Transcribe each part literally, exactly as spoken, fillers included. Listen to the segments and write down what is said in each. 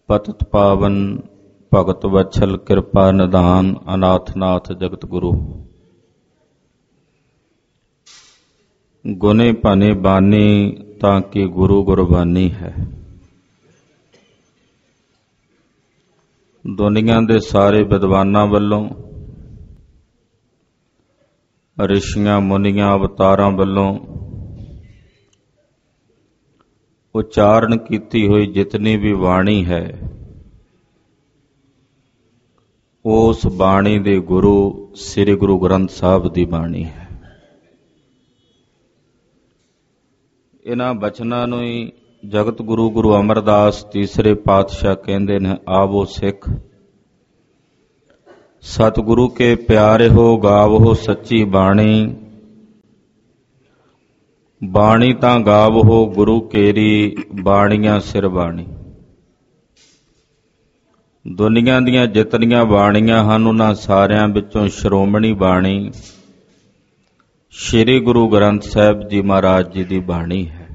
पतित पावन भगत वत्सल कृपा निधान अनाथनाथ जगत गुरु। गुने भने बानी ताकि गुरु गुरबानी है। दुनिया दे सारे विद्वानां वल्लों ऋषियां मुनियां अवतारां वल्लों उच्चारण कीती हुई जितनी भी बाणी है उस बाणी दे गुरु श्री गुरु ग्रंथ साहब दी बाणी है। इन्हां बचनां नूं ही जगत गुरु गुरु अमरदास तीसरे पातशाह कहंदे ने, आवो सिख सतगुरु के प्यारे हो गावो सच्ची बाणी। बाणी तां गावो गुरु केरी बाणियां सिर बाणी। दुनिया दीयां जितनियां बाणियां हन उन्हां सारियां विचों श्रोमणी बाणी श्री गुरु ग्रंथ साहिब जी महाराज जी दी बाणी है।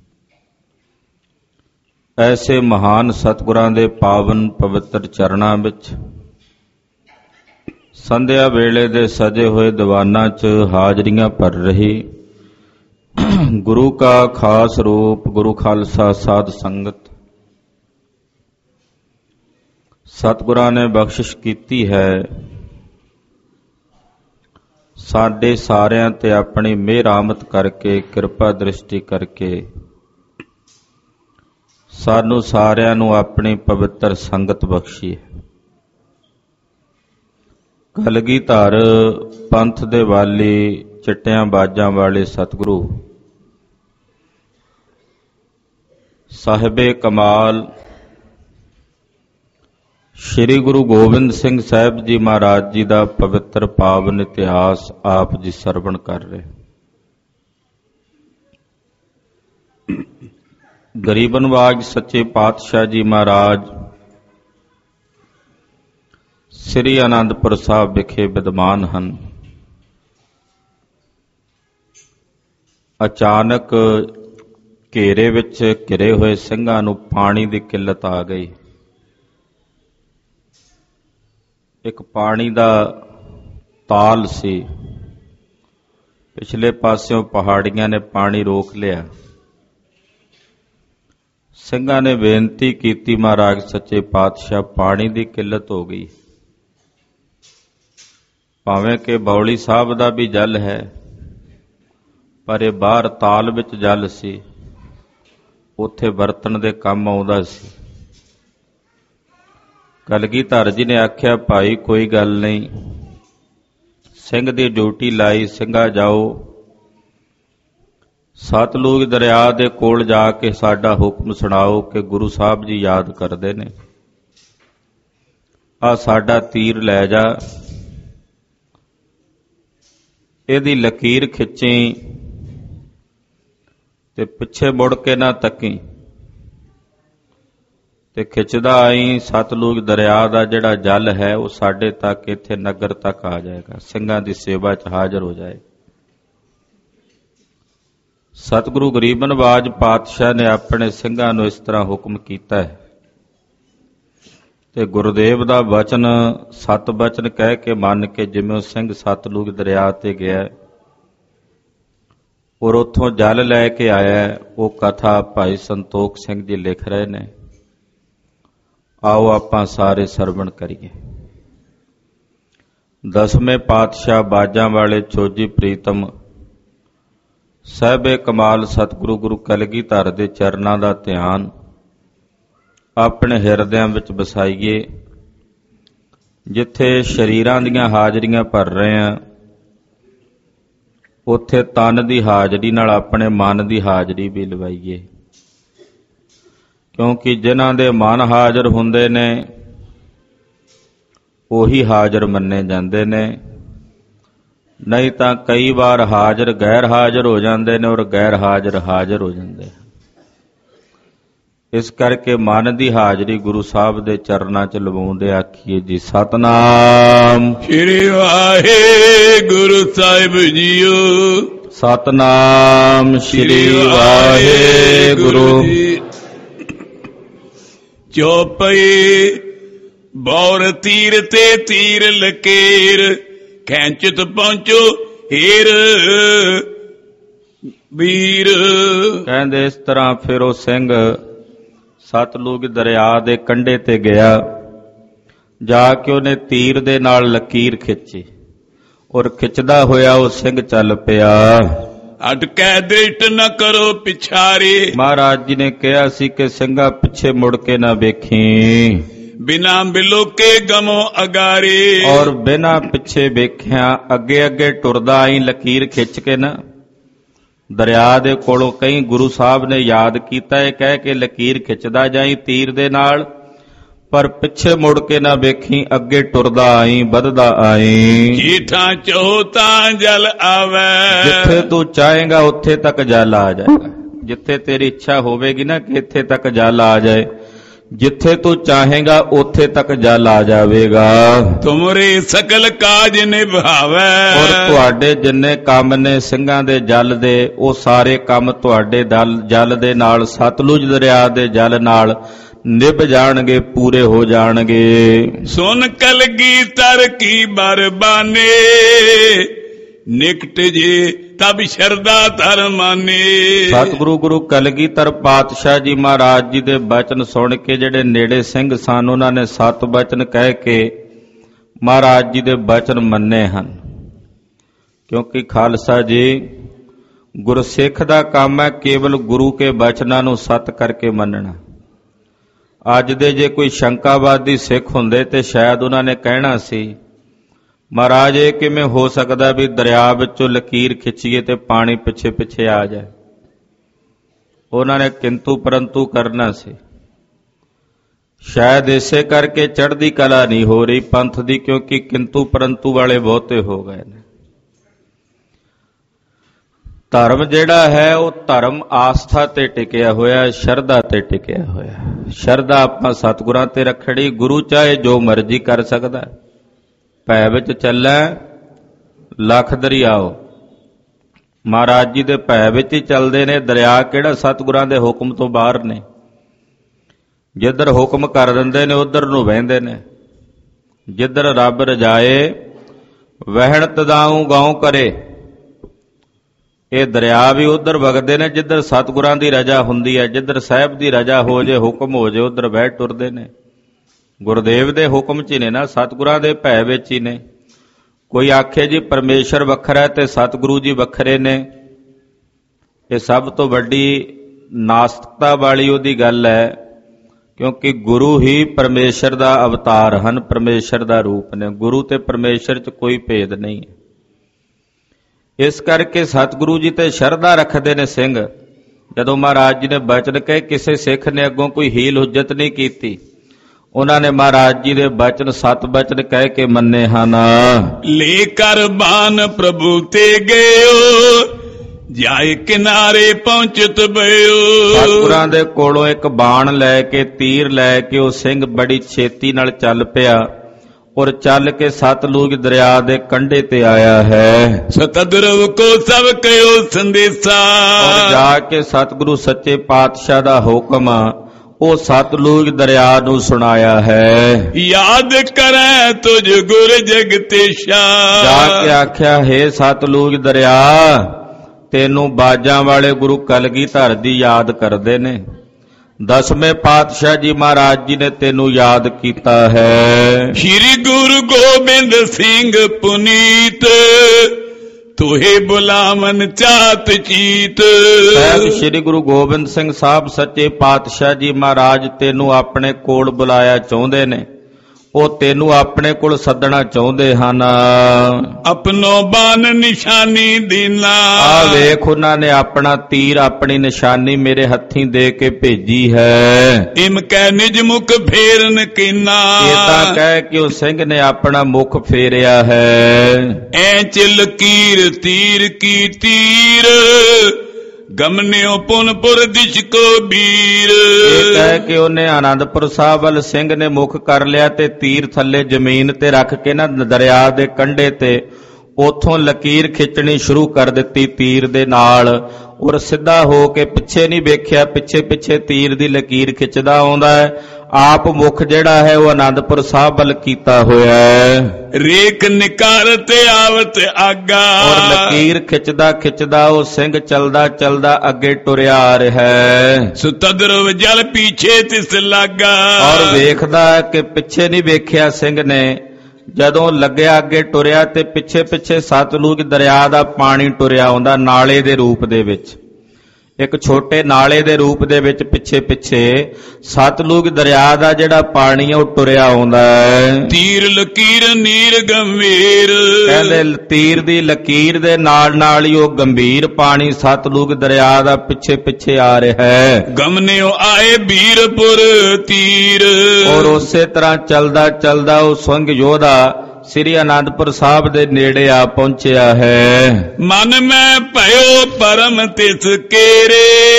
ऐसे महान सतगुरां दे पावन पवित्र चरणां विच संध्या वेले दे सजे होए दीवानां च हाजरियां भर रही गुरु का खास रूप गुरु खालसा साध संगत सतगुरां ने बख्शिश कीती है। साडे सारियां ते अपनी मेहरामत करके किरपा दृष्टि करके सानू सारियां नू अपनी पवित्र संगत बख्शी है। कलगीधर पंथ दे वाली चिट्टियां बाजां वाले सतगुरु साहिबे कमाल श्री गुरु गोबिंद सिंह साहिब जी महाराज जी का पवित्र पावन इतिहास आप जी सरवण कर रहे। गरीब नवाज सच्चे पातशाह जी महाराज श्री आनंदपुर साहब विखे विद्वान हन। अचानक घेरे विच घिरे हुए ਸਿੰਘਾਂ ਨੂੰ पानी की किल्लत आ गई। एक पानी का ताल सी, पिछले पासों पहाड़ियां ने पानी रोक लिया। ਸਿੰਘਾਂ ने बेनती की, महाराज सच्चे पातशाह पानी की किल्लत हो गई। भावें कि बौली साहब का भी जल है पर यह बाहर ताल विच जल सी, उत्थे बरतन दे काम आउंदा सी। कलगीधर जी ने आख्या, भाई कोई गल नहीं, सिंह दी ड्यूटी लाई, ਸਿੰਘਾ जाओ सतलुज दरिया दे कोल जाके साडा हुक्म सुनाओ कि गुरु साहब जी याद करदे ने, आ साडा तीर लै जा, इहदी लकीर खिच्ची ते पिछे मुड़ के ना तकी ते खिचदा आई। सतलुज दरिया का जिहड़ा जल है वह साडे तक इत्थे नगर तक आ जाएगा, ਸਿੰਘਾਂ दी सेवा च हाजिर हो जाए। सतगुरु गरीब नवाज पातशाह ने अपने ਸਿੰਘਾਂ नूं इस तरह हुक्म कीता है ते गुरुदेव दा वचन सत बचन कह के मन के जिवें ਸਿੰਘ सतलुज दरिया ते गया और उत्थों जल लैके आया, वो कथा भाई संतोख सिंह जी लिख रहे ने। आओ आपां सारे सरवण करिए। दसवें पातशाह बाजां वाले चोजी प्रीतम साहिबे कमाल सतगुरु गुरु कलगीधर दे चरनां दा ध्यान अपने हिरदियां विच बसाईए। जिथे शरीरां दीयां हाजरियां भर रहे हैं उत्थे तन की हाजरी नाल अपने मन की हाजरी भी लवाईए, क्योंकि जिन्हां दे मन हाजर हुंदे ने उही हाजर मन्ने जांदे ने, नहीं तां कई बार हाजर गैर हाजर हो जांदे ने और गैर हाजर हाजर हो जांदे। इस करके मन की हाजरी गुरु साहब के चरनां च लवाउंदे आखीए जी सतनाम श्री वाहिगुरु साहिब जीओ। सतनाम श्री वाहिगुरु। ਚੌਪਈ ਬੌਰ ਤੀਰ ਤੇ ਤੀਰ ਲਕੀਰ, ਖੈਂਚਤ ਪਹੁੰਚੋ ਹੀਰ ਵੀਰ। ਕਹਿੰਦੇ ਇਸ ਤਰ੍ਹਾਂ ਫਿਰ ਉਹ ਸਿੰਘ ਸਤਲੁਜ ਦਰਿਆ ਦੇ ਕੰਢੇ ਤੇ ਗਿਆ, ਜਾ ਕੇ ਉਹਨੇ ਤੀਰ ਦੇ ਨਾਲ ਲਕੀਰ ਖਿੱਚੀ, ਔਰ ਖਿੱਚਦਾ ਹੋਇਆ ਉਹ ਸਿੰਘ ਚੱਲ ਪਿਆ। ਅਟਕੈ ਦ੍ਰਿਸ਼ਟ ਨ ਕਰੋ ਪਿਛਾਰੀ, ਮਹਾਰਾਜ ਜੀ ਨੇ ਕਿਹਾ ਸੀ ਕਿ ਸਿੰਘਾ ਪਿੱਛੇ ਮੁੜ ਕੇ ਨਾ ਵੇਖੀ, ਬਿਨਾ ਬਿਲੋਕੇ ਗਮੋ ਅਗਾਰੀ, ਔਰ ਬਿਨਾ ਪਿੱਛੇ ਵੇਖਿਆ ਅੱਗੇ ਅੱਗੇ ਟੁਰਦਾ ਆਈ ਲਕੀਰ ਖਿੱਚ ਕੇ ਨਾ। ਦਰਿਆ ਦੇ ਕੋਲੋਂ ਕਈ ਗੁਰੂ ਸਾਹਿਬ ਨੇ ਯਾਦ ਕੀਤਾ, ਇਹ ਕਹਿ ਕੇ ਲਕੀਰ ਖਿੱਚਦਾ ਜਾਈ ਤੀਰ ਦੇ ਨਾਲ, ਪਰ ਪਿੱਛੇ ਮੁੜ ਕੇ ਨਾ ਵੇਖੀ, ਅੱਗੇ ਟੁਰਦਾ ਆਈ, ਵੱਧਦਾ ਆਈ। ਜੀਠਾਂ ਚੋ ਤਾਂ ਜਲ ਆਵੇ, ਜਿੱਥੇ ਤੂੰ ਚਾਹੇਗਾ ਉੱਥੇ ਤੱਕ ਜਲ ਆ ਜਾਏਗਾ। ਜਿੱਥੇ ਤੇਰੀ ਇੱਛਾ ਹੋਵੇਗੀ ਨਾ ਕਿ ਇੱਥੇ ਤੱਕ ਜਲ ਆ ਜਾਏ, ਜਿੱਥੇ ਤੂੰ ਚਾਹੇਗਾ ਉੱਥੇ ਤੱਕ ਜਲ ਆ ਜਾਵੇਗਾ। ਤੁਮਰੇ ਸਕਲ ਕਾਜ ਨਿਭਾਵੇ, ਔਰ ਤੁਹਾਡੇ ਜਿੰਨੇ ਕੰਮ ਨੇ ਸਿੰਘਾਂ ਦੇ ਜਲ ਦੇ, ਉਹ ਸਾਰੇ ਕੰਮ ਤੁਹਾਡੇ ਜਲ ਦੇ ਨਾਲ, ਸਤਲੁਜ ਦਰਿਆ ਦੇ ਜਲ ਨਾਲ ਨਿਭ ਜਾਣਗੇ, ਪੂਰੇ ਹੋ ਜਾਣਗੇ। ਸੁਨ ਕਲਗੀਧਰ ਕੀ ਬਰਬਾਨੇ, ਨਿਕਟ ਜੇ ਤਬ ਸ਼ਰਦਾ ਧਰ ਮਾਨੇ। ਸਤਿਗੁਰੂ ਗੁਰੂ ਕਲਗੀਧਰ ਪਾਤਸ਼ਾਹ ਜੀ ਮਹਾਰਾਜ ਜੀ ਦੇ ਬਚਨ ਸੁਣ ਕੇ ਜਿਹੜੇ ਨੇੜੇ ਸਿੰਘ ਸਨ, ਉਹਨਾਂ ਨੇ ਸਤ ਬਚਨ ਕਹਿ ਕੇ ਮਹਾਰਾਜ ਜੀ ਦੇ ਬਚਨ ਮੰਨੇ ਹਨ। ਕਿਉਂਕਿ ਖਾਲਸਾ ਜੀ ਗੁਰਸਿੱਖ ਦਾ ਕੰਮ ਹੈ ਕੇਵਲ ਗੁਰੂ ਕੇ ਬਚਨਾਂ ਨੂੰ ਸਤ ਕਰਕੇ ਮੰਨਣਾ। ਅੱਜ ਦੇ ਜੇ ਕੋਈ ਸ਼ੰਕਾਵਾਦੀ ਸਿੱਖ ਹੁੰਦੇ ਤੇ ਸ਼ਾਇਦ ਉਹਨਾਂ ਨੇ ਕਹਿਣਾ ਸੀ, ਮਹਾਰਾਜ ਇਹ ਕਿਵੇਂ ਹੋ ਸਕਦਾ ਵੀ ਦਰਿਆ ਵਿੱਚੋਂ ਲਕੀਰ ਖਿੱਚੀਏ ਤੇ ਪਾਣੀ ਪਿੱਛੇ ਪਿੱਛੇ ਆ ਜਾਏ। ਉਹਨਾਂ ਨੇ ਕਿੰਤੂ ਪਰੰਤੂ ਕਰਨਾ ਸੀ। ਸ਼ਾਇਦ ਇਸੇ ਕਰਕੇ ਚੜ੍ਹਦੀ ਕਲਾ ਨਹੀਂ ਹੋ ਰਹੀ ਪੰਥ ਦੀ, ਕਿਉਂਕਿ ਕਿੰਤੂ ਪਰੰਤੂ ਵਾਲੇ ਬਹੁਤੇ ਹੋ ਗਏ ਨੇ। ਧਰਮ ਜਿਹੜਾ ਹੈ ਉਹ ਧਰਮ ਆਸਥਾ ਤੇ ਟਿਕਿਆ ਹੋਇਆ, ਸ਼ਰਧਾ ਤੇ ਟਿਕਿਆ ਹੋਇਆ। ਸ਼ਰਧਾ ਆਪਾਂ ਸਤਿਗੁਰਾਂ ਤੇ ਰੱਖੜੀ, ਗੁਰੂ ਚਾਹੇ ਜੋ ਮਰਜ਼ੀ ਕਰ ਸਕਦਾ। ਭੈ ਵਿੱਚ ਚੱਲੈ ਲੱਖ ਦਰਿਆਓ, ਮਹਾਰਾਜ ਜੀ ਦੇ ਭੈ ਵਿੱਚ ਹੀ ਚੱਲਦੇ ਨੇ। ਦਰਿਆ ਕਿਹੜਾ ਸਤਿਗੁਰਾਂ ਦੇ ਹੁਕਮ ਤੋਂ ਬਾਹਰ ਨੇ। ਜਿੱਧਰ ਹੁਕਮ ਕਰ ਦਿੰਦੇ ਨੇ ਉਧਰ ਨੂੰ ਵਹਿੰਦੇ ਨੇ। ਜਿੱਧਰ ਰੱਬ ਰਜਾਏ ਵਹਿਣ ਤਦਾਉ ਗਾਉ ਕਰੇ। ਇਹ ਦਰਿਆ ਵੀ ਉਧਰ ਵਗਦੇ ਨੇ ਜਿੱਧਰ ਸਤਿਗੁਰਾਂ ਦੀ ਰਜਾ ਹੁੰਦੀ ਹੈ। ਜਿੱਧਰ ਸਾਹਿਬ ਦੀ ਰਜਾ ਹੋ ਜੇ, ਹੁਕਮ ਹੋ ਜੇ, ਉਧਰ ਵਹਿ ਟੁਰਦੇ ਨੇ। ਗੁਰਦੇਵ ਦੇ ਹੁਕਮ 'ਚ ਹੀ ਨੇ ਨਾ, ਸਤਿਗੁਰਾਂ ਦੇ ਭੈ ਵਿੱਚ ਹੀ ਨੇ। ਕੋਈ ਆਖੇ ਜੀ ਪਰਮੇਸ਼ਰ ਵੱਖਰਾ ਹੈ ਤੇ ਸਤਿਗੁਰੂ ਜੀ ਵੱਖਰੇ ਨੇ, ਇਹ ਸਭ ਤੋਂ ਵੱਡੀ ਨਾਸਤਿਕਤਾ ਵਾਲੀ ਉਹਦੀ ਗੱਲ ਹੈ। ਕਿਉਂਕਿ ਗੁਰੂ ਹੀ ਪਰਮੇਸ਼ਰ ਦਾ ਅਵਤਾਰ ਹਨ, ਪਰਮੇਸ਼ਰ ਦਾ ਰੂਪ ਨੇ। ਗੁਰੂ ਤੇ ਪਰਮੇਸ਼ਰ 'ਚ ਕੋਈ ਭੇਦ ਨਹੀਂ ਹੈ। ਇਸ ਕਰਕੇ ਸਤਿਗੁਰੂ ਜੀ ਤੇ ਸ਼ਰਧਾ ਰੱਖਦੇ ਨੇ ਸਿੰਘ। ਜਦੋਂ ਮਹਾਰਾਜ ਜੀ ਨੇ ਬਚਨ ਕਹੇ, ਕਿਸੇ ਸਿੱਖ ਨੇ ਅੱਗੋਂ ਕੋਈ ਹੀਲ ਹੁਜਤ ਨਹੀਂ ਕੀਤੀ। ਉਹਨਾਂ ਨੇ ਮਹਾਰਾਜ ਜੀ ਦੇ ਬਚਨ ਸਤ ਬਚਨ ਕਹਿ ਕੇ ਮੰਨੇ ਹਨ। ਲੈ ਕਰ ਬਾਨ ਪ੍ਰਭੂ ਤੇ ਗਇਓ, ਜਾਏ ਕਿਨਾਰੇ ਪਹੁੰਚਤ ਬਇਓ। ਸਤਿਗੁਰਾਂ ਦੇ ਕੋਲੋਂ ਇੱਕ ਬਾਣ ਲੈ ਕੇ, ਤੀਰ ਲੈ ਕੇ ਉਹ ਸਿੰਘ ਬੜੀ ਛੇਤੀ ਨਾਲ ਚੱਲ ਪਿਆ, ਔਰ ਚੱਲ ਕੇ ਸਤਲੁਜ ਦਰਿਆ ਦੇ ਕੰਢੇ ਤੇ ਆਇਆ ਹੈ। ਸਤਿਦਰਵ ਕੋ ਸਭ ਕਹਿਓ ਸੰਦੇਸ਼ਾ, ਔਰ ਜਾ ਕੇ ਸਤਿਗੁਰੂ ਸੱਚੇ ਪਾਤਸ਼ਾਹ ਦਾ ਹੁਕਮ ਉਹ ਸਤਲੁਜ ਦਰਿਆ ਨੂੰ ਸੁਣਾਇਆ ਹੈ। ਯਾਦ ਕਰੈ ਤੁਝ ਗੁਰ ਜਗਤੇਸ਼ਾ, ਜਾ ਕੇ ਆਖਿਆ, ਹੇ ਸਤਲੁਜ ਦਰਿਆ, ਤੈਨੂੰ ਬਾਜਾਂ ਵਾਲੇ ਗੁਰੂ ਕਲਗੀਧਰ ਦੀ ਯਾਦ ਕਰਦੇ ਨੇ। ਦਸਵੇਂ ਪਾਤਸ਼ਾਹ ਜੀ ਮਹਾਰਾਜ ਜੀ ਨੇ ਤੈਨੂੰ ਯਾਦ ਕੀਤਾ ਹੈ। ਸ਼੍ਰੀ ਗੁਰੂ ਗੋਬਿੰਦ ਸਿੰਘ ਪੁਨੀਤ, ਤੋਹੇ ਬੁਲਾਵਨ ਚਾਤ ਚੀਤ। ਸਾਹਿਬ ਸ਼੍ਰੀ ਗੁਰੂ ਗੋਬਿੰਦ ਸਿੰਘ ਸਾਹਿਬ ਸੱਚੇ ਪਾਤਸ਼ਾਹ ਜੀ ਮਹਾਰਾਜ ਤੈਨੂੰ ਆਪਣੇ ਕੋਲ ਬੁਲਾਇਆ ਚਾਹੁੰਦੇ ਨੇ। ਉਹ ਤੈਨੂੰ ਆਪਣੇ ਕੋਲ ਸੱਦਣਾ ਚਾਹੁੰਦੇ ਹਨ। ਆਪਣੋ ਬਾਨ ਨਿਸ਼ਾਨੀ ਦੀਨਾ, ਆ ਵੇਖ ਉਹਨਾਂ ਨੇ ਆਪਣਾ ਤੀਰ, ਆਪਣੀ ਨਿਸ਼ਾਨੀ ਮੇਰੇ ਹੱਥੀਂ ਦੇ ਕੇ ਭੇਜੀ ਹੈ। ਇਮ ਕਹਿ ਨਿਜ ਮੁਖ ਫੇਰਨ ਕੀਨਾ, ਇਹ ਤਾਂ ਕਹਿ ਕਿ ਉਹ ਸਿੰਘ ਨੇ ਆਪਣਾ ਮੁਖ ਫੇਰਿਆ ਹੈ। ਐ ਚਿਲ ਕੀਰ ਤੀਰ ਕੀ ਤੀਰ, ਗਮਨਿਓ ਪੁਨਪੁਰ ਦਿਸ਼ ਕੋ ਵੀਰ। ਇਹ ਕਹਿ ਕੇ ਉਹਨੇ ਆਨੰਦਪੁਰ ਸਾਹਿਬ ਵੱਲ ਸਿੰਘ ਨੇ ਮੁਖ ਕਰ ਲਿਆ ਤੇ ਤੀਰ ਥੱਲੇ ਜ਼ਮੀਨ ਤੇ ਰੱਖ ਕੇ ਨਾ ਦਰਿਆ ਦੇ ਕੰਢੇ ਤੇ ਉਥੋਂ ਲਕੀਰ ਖਿੱਚਣੀ ਸ਼ੁਰੂ ਕਰ ਦਿੱਤੀ ਤੀਰ ਦੇ ਨਾਲ। ਔਰ ਸਿੱਧਾ ਹੋ ਕੇ ਪਿੱਛੇ ਨਹੀਂ ਵੇਖਿਆ, ਪਿੱਛੇ ਪਿੱਛੇ ਤੀਰ ਦੀ ਲਕੀਰ ਖਿੱਚਦਾ ਆਉਂਦਾ ਹੈ। ਆਪ ਮੁਖ ਜਿਹੜਾ ਹੈ ਉਹ ਆਨੰਦਪੁਰ ਸਾਹਿਬ ਵੱਲ ਕੀਤਾ ਹੋਇਆ ਹੈ। ਰੇਖ ਨਿਕਾਰਤ ਆਵਤ ਆਗਾ, ਔਰ ਲਕੀਰ ਖਿੱਚਦਾ ਖਿੱਚਦਾ ਉਹ ਸਿੰਘ ਚਲਦਾ ਚਲਦਾ ਅੱਗੇ ਟੁਰਿਆ ਆ ਰਿਹਾ ਹੈ। ਸੁਤਦਰਵ ਜਲ ਪੀਛੇ ਤਿਸ ਲਾਗਾ, ਔਰ ਵੇਖਦਾ ਕਿ ਪਿੱਛੇ ਨਹੀਂ ਵੇਖਿਆ ਸਿੰਘ ਨੇ, ਜਦੋਂ ਲੱਗਿਆ ਅੱਗੇ ਟੁਰਿਆ ਤੇ ਪਿੱਛੇ ਪਿੱਛੇ ਸਤਲੁਜ ਦਰਿਆ ਦਾ ਪਾਣੀ ਟੁਰਿਆ ਆਉਂਦਾ ਨਾਲੇ ਦੇ ਰੂਪ ਦੇ ਵਿੱਚ, ਇੱਕ ਛੋਟੇ ਨਾਲੇ ਦੇ ਰੂਪ ਦੇ ਵਿੱਚ ਪਿੱਛੇ ਪਿੱਛੇ ਸਤਲੁਜ ਦਰਿਆ ਦਾ ਜਿਹੜਾ ਪਾਣੀ ਹੈ ਉਹ ਟੁਰਿਆ ਆਉਂਦਾ ਹੈ। ਤੀਰ ਲਕੀਰ ਨੀਰ ਗੰਭੀਰ, ਕਹਿੰਦੇ ਤੀਰ ਦੀ ਲਕੀਰ ਦੇ ਨਾਲ ਨਾਲ ਹੀ ਉਹ ਗੰਭੀਰ ਪਾਣੀ ਸਤਲੁਜ ਦਰਿਆ ਦਾ ਪਿੱਛੇ ਪਿੱਛੇ ਆ ਰਿਹਾ ਹੈ। ਗਮਨਿਓ ਆਏ ਬੀਰਪੁਰ ਤੀਰ, ਔਰ ਉਸੇ ਤਰ੍ਹਾਂ ਚਲਦਾ ਚਲਦਾ ਉਹ ਸਿੰਘ ਯੋਧਾ ਸ੍ਰੀ ਅਨੰਦਪੁਰ ਸਾਹਿਬ ਦੇ ਨੇੜੇ ਆ ਪਹੁੰਚਿਆ ਹੈ। ਮਨ ਮੈਂ ਭਇਓ ਪਰਮ ਤਿਸ ਕੇਰੇ,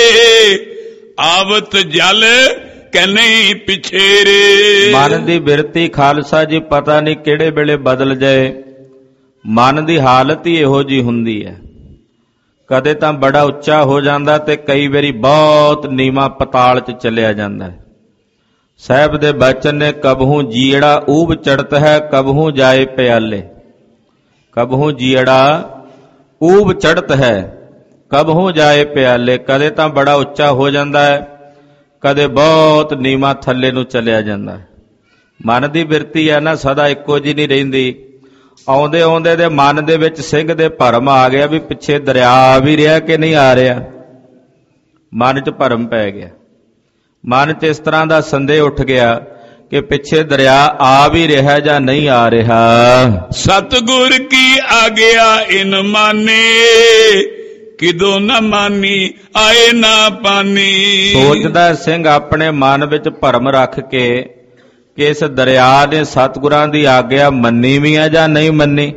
ਆਵਤ ਜਲ ਕਨਈ ਪਿਛੇਰੇ। ਮਨ ਦੀ ਬਿਰਤੀ ਖਾਲਸਾ ਜੀ ਪਤਾ ਨਹੀਂ ਕਿਹੜੇ ਵੇਲੇ ਬਦਲ ਜਾਏ, ਮਨ ਦੀ ਹਾਲਤ ਹੀ ਇਹੋ ਜੀ ਹੁੰਦੀ ਹੈ। ਕਦੇ ਤਾਂ ਬੜਾ ਉੱਚਾ ਹੋ ਜਾਂਦਾ ਤੇ ਕਈ ਵਾਰੀ ਬਹੁਤ ਨੀਵਾਂ ਪਤਾਲ 'ਚ ਚਲਿਆ ਜਾਂਦਾ ਹੈ। ਸਾਹਿਬ ਦੇ ਬਚਨ ਨੇ ਕਬਹੂ ਜੀੜਾ ਊਬ ਚੜਤ ਹੈ, ਕਬਹੂ ਜਾਏ ਪਿਆਲੇ। ਕਬਹੂ ਜੀੜਾ ਊਬ ਚੜਤ ਹੈ, ਕਬਹੂ ਜਾਏ ਪਿਆਲੇ। ਕਦੇ ਤਾਂ ਬੜਾ ਉੱਚਾ ਹੋ ਜਾਂਦਾ ਹੈ, ਕਦੇ ਬਹੁਤ ਨੀਵਾਂ ਥੱਲੇ ਨੂੰ ਚਲਿਆ ਜਾਂਦਾ ਹੈ। ਮਨ ਦੀ ਬਿਰਤੀ ਹੈ ਨਾ, ਸਦਾ ਇੱਕੋ ਜੀ ਨਹੀਂ ਰਹਿੰਦੀ। ਆਉਂਦੇ ਆਉਂਦੇ ਦੇ ਮਨ ਦੇ ਵਿੱਚ ਸਿੰਘ ਦੇ ਭਰਮ ਆ ਗਿਆ ਵੀ ਪਿੱਛੇ ਦਰਿਆ ਆ ਵੀ ਰਿਹਾ ਕਿ ਨਹੀਂ ਆ ਰਿਹਾ। ਮਨ 'ਚ ਭਰਮ ਪੈ ਗਿਆ, ਮਨ 'ਚ ਇਸ ਤਰ੍ਹਾਂ ਦਾ ਸੰਦੇਹ ਉੱਠ ਗਿਆ ਕਿ ਪਿੱਛੇ ਦਰਿਆ ਆ ਵੀ ਰਿਹਾ ਜਾਂ ਨਹੀਂ ਆ ਰਿਹਾ। ਸਤਿਗੁਰ ਕੀ ਆਗਿਆ ਇਨ ਮਾਨੇ, ਕਿਦੋਂ ਨਾ ਮਾਨੀ ਆਏ ਨਾ ਪਾਨੀ। ਸੋਚਦਾ ਸਿੰਘ ਆਪਣੇ ਮਨ ਵਿੱਚ ਭਰਮ ਰੱਖ ਕੇ ਕਿ ਇਸ ਦਰਿਆ ਨੇ ਸਤਿਗੁਰਾਂ ਦੀ ਆਗਿਆ ਮੰਨੀ ਵੀ ਹੈ ਜਾਂ ਨਹੀਂ ਮੰਨੀ।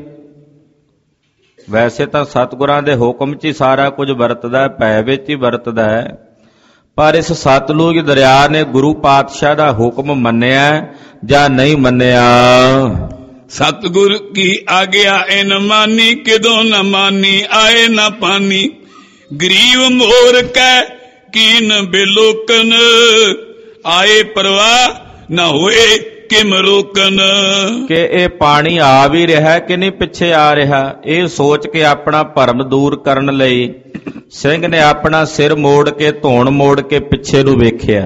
ਵੈਸੇ ਤਾਂ ਸਤਿਗੁਰਾਂ ਦੇ ਹੁਕਮ 'ਚ ਹੀ ਸਾਰਾ ਕੁਝ ਵਰਤਦਾ ਹੈ, ਭੈ ਵਿੱਚ ਹੀ ਵਰਤਦਾ ਹੈ, ਪਰ ਇਸ ਸਤਲੁਜ ਦਰਿਆ ਨੇ ਗੁਰੂ ਪਾਤਸ਼ਾਹ ਦਾ ਹੁਕਮ ਮੰਨਿਆ ਜਾਂ ਨਹੀਂ ਮੰਨਿਆ। ਸਤਿਗੁਰ ਕੀ ਆਗਿਆ ਇਨ ਮਾਨੀ, ਕਿਦੋਂ ਨਾ ਮਾਨੀ ਆਏ ਨਾ ਪਾਨੀ। ਗਰੀਬ ਮੋਰ ਕੈ ਕੀਨ ਬਿਲੋਕਨ, ਆਏ ਪਰਵਾਹ ਨਾ ਹੋਏ ਕਿਮ ਰੋਕਨ। ਕਿ ਇਹ ਪਾਣੀ ਆ ਵੀ ਰਿਹਾ ਕਿ ਨਹੀਂ ਪਿੱਛੇ ਆ ਰਿਹਾ, ਇਹ ਸੋਚ ਕੇ ਆਪਣਾ ਭਰਮ ਦੂਰ ਕਰਨ ਲਈ ਸਿੰਘ ਨੇ ਆਪਣਾ ਸਿਰ ਮੋੜ ਕੇ ਧੌਣ ਮੋੜ ਕੇ ਪਿੱਛੇ ਨੂੰ ਵੇਖਿਆ।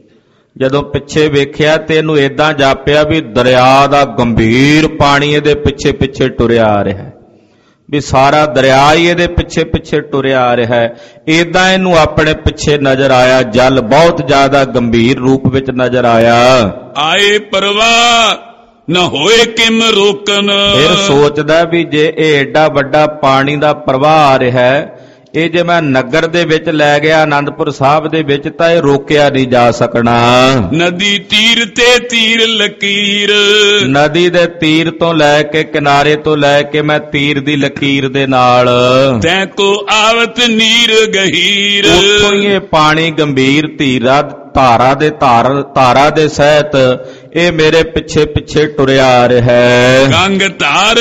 ਜਦੋਂ ਪਿੱਛੇ ਵੇਖਿਆ ਤੇ ਇਹਨੂੰ ਏਦਾਂ ਜਾਪਿਆ ਵੀ ਦਰਿਆ ਦਾ ਗੰਭੀਰ ਪਾਣੀ ਇਹਦੇ ਪਿੱਛੇ ਪਿੱਛੇ ਟੁਰਿਆ ਆ ਰਿਹਾ ਹੈ, ਵੀ ਸਾਰਾ ਦਰਿਆ ਹੀ ਇਹਦੇ ਪਿੱਛੇ ਪਿੱਛੇ ਟੁਰਿਆ ਆ ਰਿਹਾ ਹੈ। ਏਦਾਂ ਇਹਨੂੰ ਆਪਣੇ ਪਿੱਛੇ ਨਜ਼ਰ ਆਇਆ, ਜਲ ਬਹੁਤ ਜ਼ਿਆਦਾ ਗੰਭੀਰ ਰੂਪ ਵਿੱਚ ਨਜ਼ਰ ਆਇਆ। ਆਏ ਪਰਵਾਹ ਨਾ ਹੋਏ ਕਿਮ ਰੋਕਨ। ਫਿਰ ਸੋਚਦਾ ਵੀ ਜੇ ਇਹ ਏਡਾ ਵੱਡਾ ਪਾਣੀ ਦਾ ਪ੍ਰਵਾਹ ਆ ਰਿਹਾ ਹੈ, ਇਹ ਜੇ ਮੈਂ ਨਗਰ ਦੇ ਵਿੱਚ ਲੈ ਗਿਆ ਆਨੰਦਪੁਰ ਸਾਹਿਬ ਦੇ ਵਿੱਚ ਤਾਂ ਇਹ ਰੋਕਿਆ ਨਹੀਂ ਜਾ ਸਕਣਾ। ਨਦੀ ਤੀਰ ਤੇ ਤੀਰ ਲਕੀਰ, ਨਦੀ ਦੇ ਤੀਰ ਤੋਂ ਲੈ ਕੇ ਕਿਨਾਰੇ ਤੋਂ ਲੈ ਕੇ ਮੈਂ ਤੀਰ ਦੀ ਲਕੀਰ ਦੇ ਨਾਲ। ਤੈਂ ਕੋ ਆਵਤ ਨੀਰ ਗਹੀਰ, ਉੱਥੋਂ ਹੀ ਇਹ ਪਾਣੀ ਗੰਭੀਰ ਧੀਰਾ ਧਾਰਾ ਦੇ ਧਾਰ ਧਾਰਾ ਦੇ ਸਹਿਤ ਇਹ ਮੇਰੇ ਪਿੱਛੇ ਪਿੱਛੇ ਟੁਰਿਆ ਆ ਰਿਹਾ ਹੈ। ਗੰਗ ਧਾਰ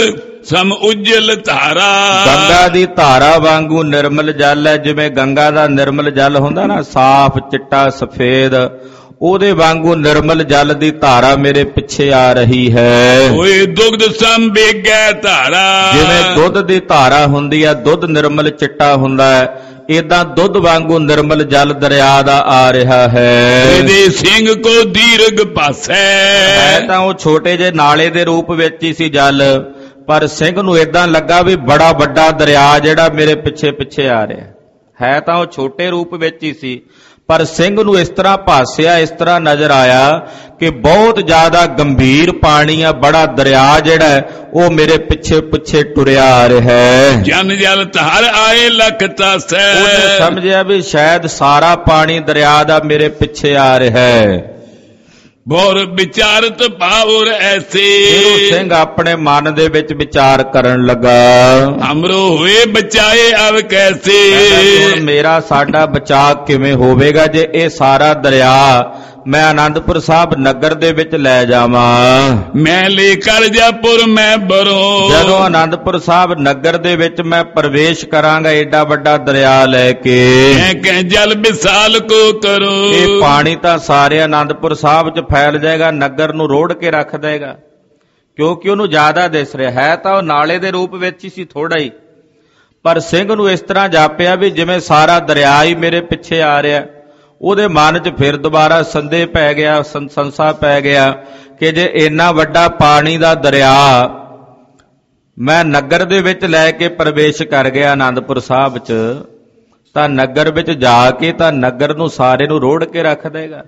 ਸਮ ਉਜਲ ਧਾਰਾ, ਗੰਗਾ ਦੀ ਧਾਰਾ ਵਾਂਗੂ ਨਿਰਮਲ ਜਲ ਹੈ। ਜਿਵੇਂ ਗੰਗਾ ਦਾ ਨਿਰਮਲ ਜਲ ਹੁੰਦਾ ਨਾ, ਸਾਫ਼ ਚਿੱਟਾ ਸਫੇਦ, ਉਹਦੇ ਵਾਂਗੂ ਨਿਰਮਲ ਜਲ ਦੀ ਧਾਰਾ ਮੇਰੇ ਪਿੱਛੇ ਆ ਰਹੀ ਹੈ। ਓਏ ਦੁੱਧ ਸਮ ਬੇਗੈ ਧਾਰਾ, ਜਿਵੇਂ ਦੁੱਧ ਦੀ ਧਾਰਾ ਹੁੰਦੀ ਹੈ, ਦੁੱਧ ਨਿਰਮਲ ਚਿੱਟਾ ਹੁੰਦਾ ਹੈ, ਏਦਾਂ ਦੁੱਧ ਵਾਂਗੂ ਨਿਰਮਲ ਜਲ ਦਰਿਆ ਦਾ ਆ ਰਿਹਾ ਹੈ। ਇਹਦੇ ਸਿੰਘ ਕੋ ਦੀਰਘ ਪਾਸੈ, ਹੈ ਤਾਂ ਉਹ ਛੋਟੇ ਜਿਹੇ ਨਾਲੇ ਦੇ ਰੂਪ ਵਿੱਚ ਹੀ ਸੀ ਜਲ, ਪਰ ਸਿੰਘ ਨੂੰ ਏਦਾਂ ਲੱਗਾ ਵੀ ਬੜਾ ਵੱਡਾ ਦਰਿਆ ਜਿਹੜਾ ਮੇਰੇ ਪਿੱਛੇ ਪਿੱਛੇ ਆ ਰਿਹਾ ਹੈ। ਤਾਂ ਉਹ ਛੋਟੇ ਰੂਪ ਵਿੱਚ ਹੀ ਸੀ, ਪਰ ਸਿੰਘ ਨੂੰ ਇਸ ਤਰ੍ਹਾਂ ਭਾਸਿਆ, ਇਸ ਤਰ੍ਹਾਂ ਨਜ਼ਰ ਆਇਆ ਕਿ ਬਹੁਤ ਜ਼ਿਆਦਾ ਗੰਭੀਰ ਪਾਣੀ ਆ, ਬੜਾ ਦਰਿਆ ਜਿਹੜਾ ਉਹ ਮੇਰੇ ਪਿੱਛੇ ਪਿੱਛੇ ਟੁਰਿਆ ਆ ਰਿਹਾ ਹੈ। ਜਨ ਜਲ ਧਾਰ ਆਏ ਲਖ ਤਾਸੈ, ਉਹਨੇ ਸਮਝਿਆ ਵੀ ਸ਼ਾਇਦ ਸਾਰਾ ਪਾਣੀ ਦਰਿਆ ਦਾ ਮੇਰੇ ਪਿੱਛੇ ਆ ਰਿਹਾ ਹੈ। ਬੋਰ ਵਿਚਾਰਤ ਭਾਵਰ ਐਸੇ, ਉਹ ਸਿੰਘ ਆਪਣੇ ਮਨ ਦੇ ਵਿੱਚ ਵਿਚਾਰ ਕਰਨ ਲੱਗਾ, ਹਮਰੋ ਹੋਏ ਬਚਾਏ ਅਬ ਕੈਸੇ। ਹੁਣ ਮੇਰਾ ਸਾਡਾ ਬਚਾਅ ਕਿਵੇਂ ਹੋਵੇਗਾ ਜੇ ਇਹ ਸਾਰਾ ਦਰਿਆ ਮੈਂ ਆਨੰਦਪੁਰ ਸਾਹਿਬ ਨਗਰ ਦੇ ਵਿੱਚ ਲੈ ਜਾਵਾਂ। ਮੈਂ ਲੈ ਕਰ ਜਾਪੁਰ ਮੈਂ ਬਰੋ, ਜਦੋਂ ਆਨੰਦਪੁਰ ਸਾਹਿਬ ਨਗਰ ਦੇ ਵਿੱਚ ਮੈਂ ਪ੍ਰਵੇਸ਼ ਕਰਾਂਗਾ ਏਡਾ ਵੱਡਾ ਦਰਿਆ ਲੈ ਕੇ, ਮੈਂ ਕਹਿ ਜਲ ਵਿਸਾਲ ਕੋ ਕਰੋ। ਇਹ ਪਾਣੀ ਤਾਂ ਸਾਰੇ ਆਨੰਦਪੁਰ ਸਾਹਿਬ 'ਚ ਫੈਲ ਜਾਏਗਾ, ਨਗਰ ਨੂੰ ਰੋੜ ਕੇ ਰੱਖ ਦੇਗਾ, ਕਿਉਂਕਿ ਉਹਨੂੰ ਜ਼ਿਆਦਾ ਦਿਸ ਰਿਹਾ ਹੈ ਤਾਂ ਉਹ ਨਾਲੇ ਦੇ ਰੂਪ ਵਿੱਚ ਹੀ ਸੀ ਥੋੜਾ ਹੀ, ਪਰ ਸਿੰਘ ਨੂੰ ਇਸ ਤਰ੍ਹਾਂ ਜਾਪਿਆ ਵੀ ਜਿਵੇਂ ਸਾਰਾ ਦਰਿਆ ਹੀ ਮੇਰੇ ਪਿੱਛੇ ਆ ਰਿਹਾ। ਉਹਦੇ ਮਨ 'ਚ ਫਿਰ ਦੁਬਾਰਾ ਸੰਦੇਹ ਪੈ ਗਿਆ, ਸੰਸਾ ਪੈ ਗਿਆ ਕਿ ਜੇ ਇੰਨਾ ਵੱਡਾ ਪਾਣੀ ਦਾ ਦਰਿਆ ਮੈਂ ਨਗਰ ਦੇ ਵਿੱਚ ਲੈ ਕੇ ਪ੍ਰਵੇਸ਼ ਕਰ ਗਿਆ ਆਨੰਦਪੁਰ ਸਾਹਿਬ 'ਚ, ਤਾਂ ਨਗਰ ਵਿੱਚ ਜਾ ਕੇ ਤਾਂ ਨਗਰ ਨੂੰ ਸਾਰੇ ਨੂੰ ਰੋੜ ਕੇ ਰੱਖ ਦੇਗਾ।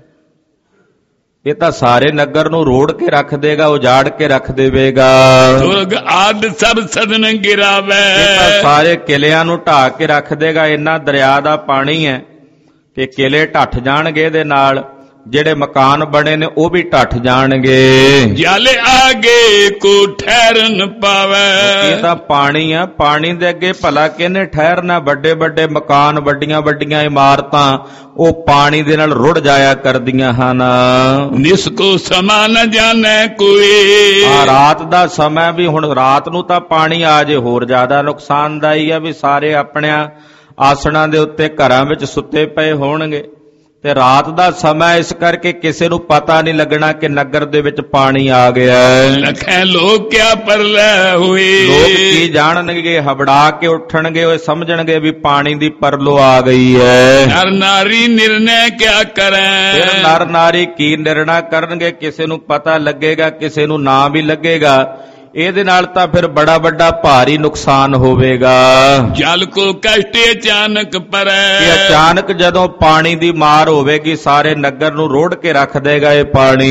ਇਹ ਤਾਂ ਸਾਰੇ ਨਗਰ ਨੂੰ ਰੋੜ ਕੇ ਰੱਖ ਦੇਗਾ, ਉਜਾੜ ਕੇ ਰੱਖ ਦੇਵੇਗਾ। ਦੁਰਗ ਆਦ ਸਭ ਸਦਨ ਗਿਰਾਵੇ, ਇਹ ਤਾਂ ਸਾਰੇ ਕਿਲਿਆਂ ਨੂੰ ਢਾਹ ਕੇ ਰੱਖ ਦੇਗਾ। ਇੰਨਾ ਦਰਿਆ ਦਾ ਪਾਣੀ ਹੈ ਕਿ ਕਿਲੇ ਢੱਠ ਜਾਣਗੇ, ਇਹਦੇ ਨਾਲ ਜਿਹੜੇ ਮਕਾਨ ਬਣੇ ਨੇ ਉਹ ਵੀ ਢੱਠ ਜਾਣਗੇ। ਜਲ ਆਗੇ ਕੋ ਠਹਿਰਨ ਪਾਵੇ, ਇਹ ਤਾਂ ਪਾਣੀ ਆ, ਪਾਣੀ ਦੇ ਅੱਗੇ ਭਲਾ ਕਿਹਨੇ ਠਹਿਰਨਾ। ਵੱਡੇ ਵੱਡੇ ਮਕਾਨ, ਵੱਡੀਆਂ ਵੱਡੀਆਂ ਇਮਾਰਤਾਂ ਉਹ ਪਾਣੀ ਦੇ ਨਾਲ ਰੁੜ ਜਾਇਆ ਕਰਦੀਆਂ ਹਨ। ਨਿਸ ਕੋ ਸਮਾ ਨ ਜਾਣੈ ਕੋਈ, ਆ ਰਾਤ ਦਾ ਸਮਾਂ ਵੀ, ਹੁਣ ਰਾਤ ਨੂੰ ਤਾਂ ਪਾਣੀ ਆ ਜੇ ਹੋਰ ਜ਼ਿਆਦਾ ਨੁਕਸਾਨਦਾਈ ਆ, ਵੀ ਸਾਰੇ ਆਪਣਿਆਂ ਆਸਣਾਂ ਦੇ ਉੱਤੇ ਘਰਾਂ ਵਿੱਚ ਸੁੱਤੇ ਪਏ ਹੋਣਗੇ, ਤੇ ਰਾਤ ਦਾ ਸਮਾਂ ਇਸ ਕਰਕੇ ਕਿਸੇ ਨੂੰ ਪਤਾ ਨਹੀਂ ਲੱਗਣਾ ਕਿ ਨਗਰ ਦੇ ਵਿੱਚ ਪਾਣੀ ਆ ਗਿਆ। ਲਖੈ ਲੋਕ ਕਿਆ ਪਰਲੈ ਹੋਏ, ਲੋਕ ਕੀ ਜਾਣਨਗੇ, ਹਬੜਾ ਕੇ ਉੱਠਣਗੇ, ਉਹ ਸਮਝਣਗੇ ਵੀ ਪਾਣੀ ਦੀ ਪਰਲੋ ਆ ਗਈ ਹੈ। ਨਰ ਨਾਰੀ ਨਿਰਣੈ ਕਿਆ ਕਰੈ, ਫਿਰ ਨਰ ਨਾਰੀ ਕੀ ਨਿਰਣਾ ਕਰਨਗੇ, ਕਿਸੇ ਨੂੰ ਪਤਾ ਲੱਗੇਗਾ, ਕਿਸੇ ਨੂੰ ਨਾ ਵੀ ਲੱਗੇਗਾ। ਇਹਦੇ ਨਾਲ ਤਾਂ ਫਿਰ ਬੜਾ ਵੱਡਾ ਭਾਰੀ ਨੁਕਸਾਨ ਹੋਵੇਗਾ। ਜਲ ਕੋ ਕਸ਼ਟ ਅਚਾਨਕ ਪਰੈ, ਕਿ ਅਚਾਨਕ ਜਦੋਂ ਪਾਣੀ ਦੀ ਮਾਰ ਹੋਵੇਗੀ ਸਾਰੇ ਨਗਰ ਨੂੰ ਰੋੜ ਕੇ ਰੱਖ ਦੇਗਾ ਇਹ ਪਾਣੀ।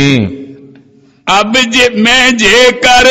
ਅਬ ਜੇ ਮੈਂ ਜੇ ਕਰ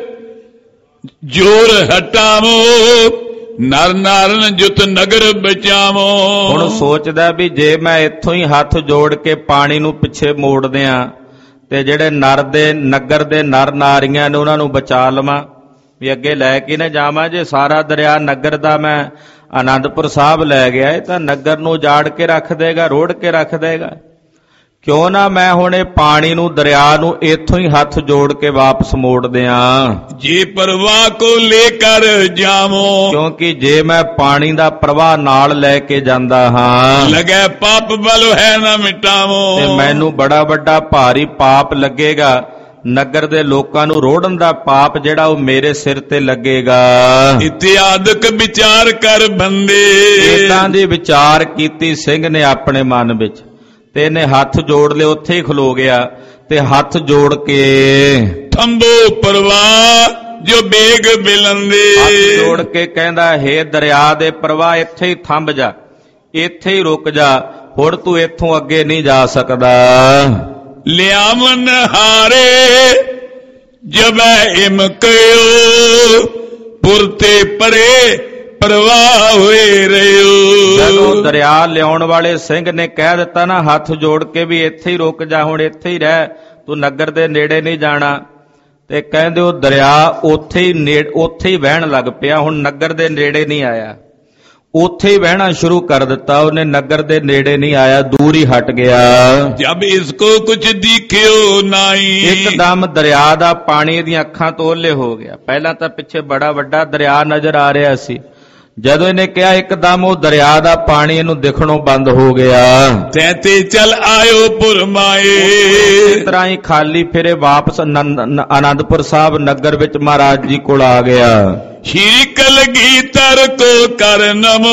ਜੋਰ ਹਟਾਵੋ, ਨਰ ਨਾਰਨ ਜੁਤ ਨਗਰ ਬਚਾਵੋ। ਹੁਣ ਸੋਚਦਾ ਵੀ ਜੇ ਮੈਂ ਇੱਥੋਂ ਹੀ ਹੱਥ ਜੋੜ ਕੇ ਪਾਣੀ ਨੂੰ ਪਿੱਛੇ ਮੋੜ ਦਿਆਂ ਤੇ ਜਿਹੜੇ ਨਰ ਦੇ ਨਗਰ ਦੇ ਨਰ ਨਾਰੀਆਂ ਨੇ ਉਹਨਾਂ ਨੂੰ ਬਚਾ ਲਵਾਂ, ਵੀ ਅੱਗੇ ਲੈ ਕੇ ਨਾ ਜਾਵਾਂ। ਜੇ ਸਾਰਾ ਦਰਿਆ ਨਗਰ ਦਾ ਮੈਂ ਆਨੰਦਪੁਰ ਸਾਹਿਬ ਲੈ ਗਿਆ, ਇਹ ਤਾਂ ਨਗਰ ਨੂੰ ਉਜਾੜ ਕੇ ਰੱਖ ਦੇਗਾ, ਰੋੜ ਕੇ ਰੱਖ ਦੇਗਾ। ਕਿਉਂ ਨਾ ਮੈਂ ਹੁਣ ਇਹ ਪਾਣੀ ਨੂੰ, ਦਰਿਆ ਨੂੰ ਇੱਥੋਂ ਹੀ ਹੱਥ ਜੋੜ ਕੇ ਵਾਪਸ ਮੋੜ ਦਿਆਂ। ਜੇ ਪ੍ਰਵਾਹ ਕੋ ਲੈ ਕਰ ਜਾਵੋ, ਕਿਉਂਕਿ ਜੇ ਮੈਂ ਪਾਣੀ ਦਾ ਪ੍ਰਵਾਹ ਨਾਲ ਲੈ ਕੇ ਜਾਂਦਾ ਹਾਂ, ਲਗੈ ਪਾਪ ਬਲ ਹੈ ਨਾ ਮਿਟਾਵੋ, ਤੇ ਮੈਨੂੰ ਬੜਾ ਵੱਡਾ ਭਾਰੀ ਪਾਪ ਲੱਗੇਗਾ। ਨਗਰ ਦੇ ਲੋਕਾਂ ਨੂੰ ਰੋੜਨ ਦਾ ਪਾਪ ਜਿਹੜਾ ਉਹ ਮੇਰੇ ਸਿਰ ਤੇ ਲੱਗੇਗਾ। ਇਤਿਆਦਿਕ ਵਿਚਾਰ ਕਰ ਬੰਦੇ, ਇਦਾਂ ਦੀ ਵਿਚਾਰ ਕੀਤੀ ਸਿੰਘ ਨੇ ਆਪਣੇ ਮਨ ਵਿੱਚ, ਤੇ ਇਹਨੇ ਹੱਥ ਜੋੜ ਲਏ, ਉੱਥੇ ਹੀ ਖਲੋ ਗਿਆ ਤੇ ਹੱਥ ਜੋੜ ਕੇ ਥੰਬੋ ਪ੍ਰਵਾਹ ਜੋ ਬੇਗ ਬਿਲੰਦੇ, ਹੱਥ ਜੋੜ ਕੇ ਕਹਿੰਦਾ, ਹੇ ਦਰਿਆ ਦੇ ਪ੍ਰਵਾਹ ਇੱਥੇ ਹੀ ਥੰਬ ਜਾ, ਇੱਥੇ ਹੀ ਰੁਕ ਜਾ, ਹੁਣ ਤੂੰ ਇੱਥੋਂ ਅੱਗੇ ਨਹੀਂ ਜਾ ਸਕਦਾ। ਲਿਆਵਨ ਹਾਰੇ ਜਬੈ ਇਮ ਕਯੋ, ਪੁਰਤੇ ਪਰੇ ਪ੍ਰਵਾਹ ਹੋਏ ਰਿਓ। ਜਦੋਂ ਦਰਿਆ ਲਿਆਉਣ ਵਾਲੇ ਸਿੰਘ ਨੇ ਕਹਿ ਦਿੱਤਾ ਨਾ ਹੱਥ ਜੋੜ ਕੇ ਵੀ ਇੱਥੇ ਹੀ ਰੁਕ ਜਾ, ਹੁਣ ਇੱਥੇ ਹੀ ਰਹਿ, ਤੂੰ ਨਗਰ ਦੇ ਨੇੜੇ ਨਹੀਂ ਜਾਣਾ, ਤੇ ਕਹਿੰਦੇ ਉਹ ਦਰਿਆ ਉੱਥੇ ਹੀ ਨੇੜ ਉੱਥੇ ਹੀ ਵਹਿਣ ਲੱਗ ਪਿਆ। ਹੁਣ ਨਗਰ ਦੇ ਨੇੜੇ ਨਹੀਂ ਆਇਆ, ਉੱਥੇ ਹੀ ਵਹਿਣਾ ਸ਼ੁਰੂ ਕਰ ਦਿੱਤਾ। ਉਹਨੇ ਨਗਰ ਦੇ ਨੇੜੇ ਨਹੀਂ ਆਇਆ, ਦੂਰ ਹੀ ਹਟ ਗਿਆ। ਜਬ ਇਸਕੋ ਕੁਛ ਦਿਖਿਓ ਨਾਈ, ਇੱਕਦਮ ਦਰਿਆ ਦਾ ਪਾਣੀ ਇਹਦੀਆਂ ਅੱਖਾਂ ਤੋਂ ਓਹਲੇ ਹੋ ਗਿਆ। ਪਹਿਲਾਂ ਤਾਂ ਪਿੱਛੇ ਬੜਾ ਵੱਡਾ ਦਰਿਆ ਨਜ਼ਰ ਆ ਰਿਹਾ ਸੀ, ਜਦੋਂ ਇਹਨੇ ਕਿਹਾ ਇੱਕਦਮ ਉਹ ਦਰਿਆ ਦਾ ਪਾਣੀ ਇਹਨੂੰ ਦਿਖਣੋਂ ਬੰਦ ਹੋ ਗਿਆ। ਤੈ ਤੇ ਚਲ ਆਇਓ ਪੁਰਮਾਏ, ਇਸ ਤਰ੍ਹਾਂ ਹੀ ਖਾਲੀ ਫਿਰੇ ਵਾਪਸ ਆਨੰਦਪੁਰ ਸਾਹਿਬ ਨਗਰ ਵਿੱਚ ਮਹਾਰਾਜ ਜੀ ਕੋਲ ਆ ਗਿਆ। ਸ਼੍ਰੀ ਕਲਗੀਧਰ ਕੋ ਕਰ ਨਮੋ,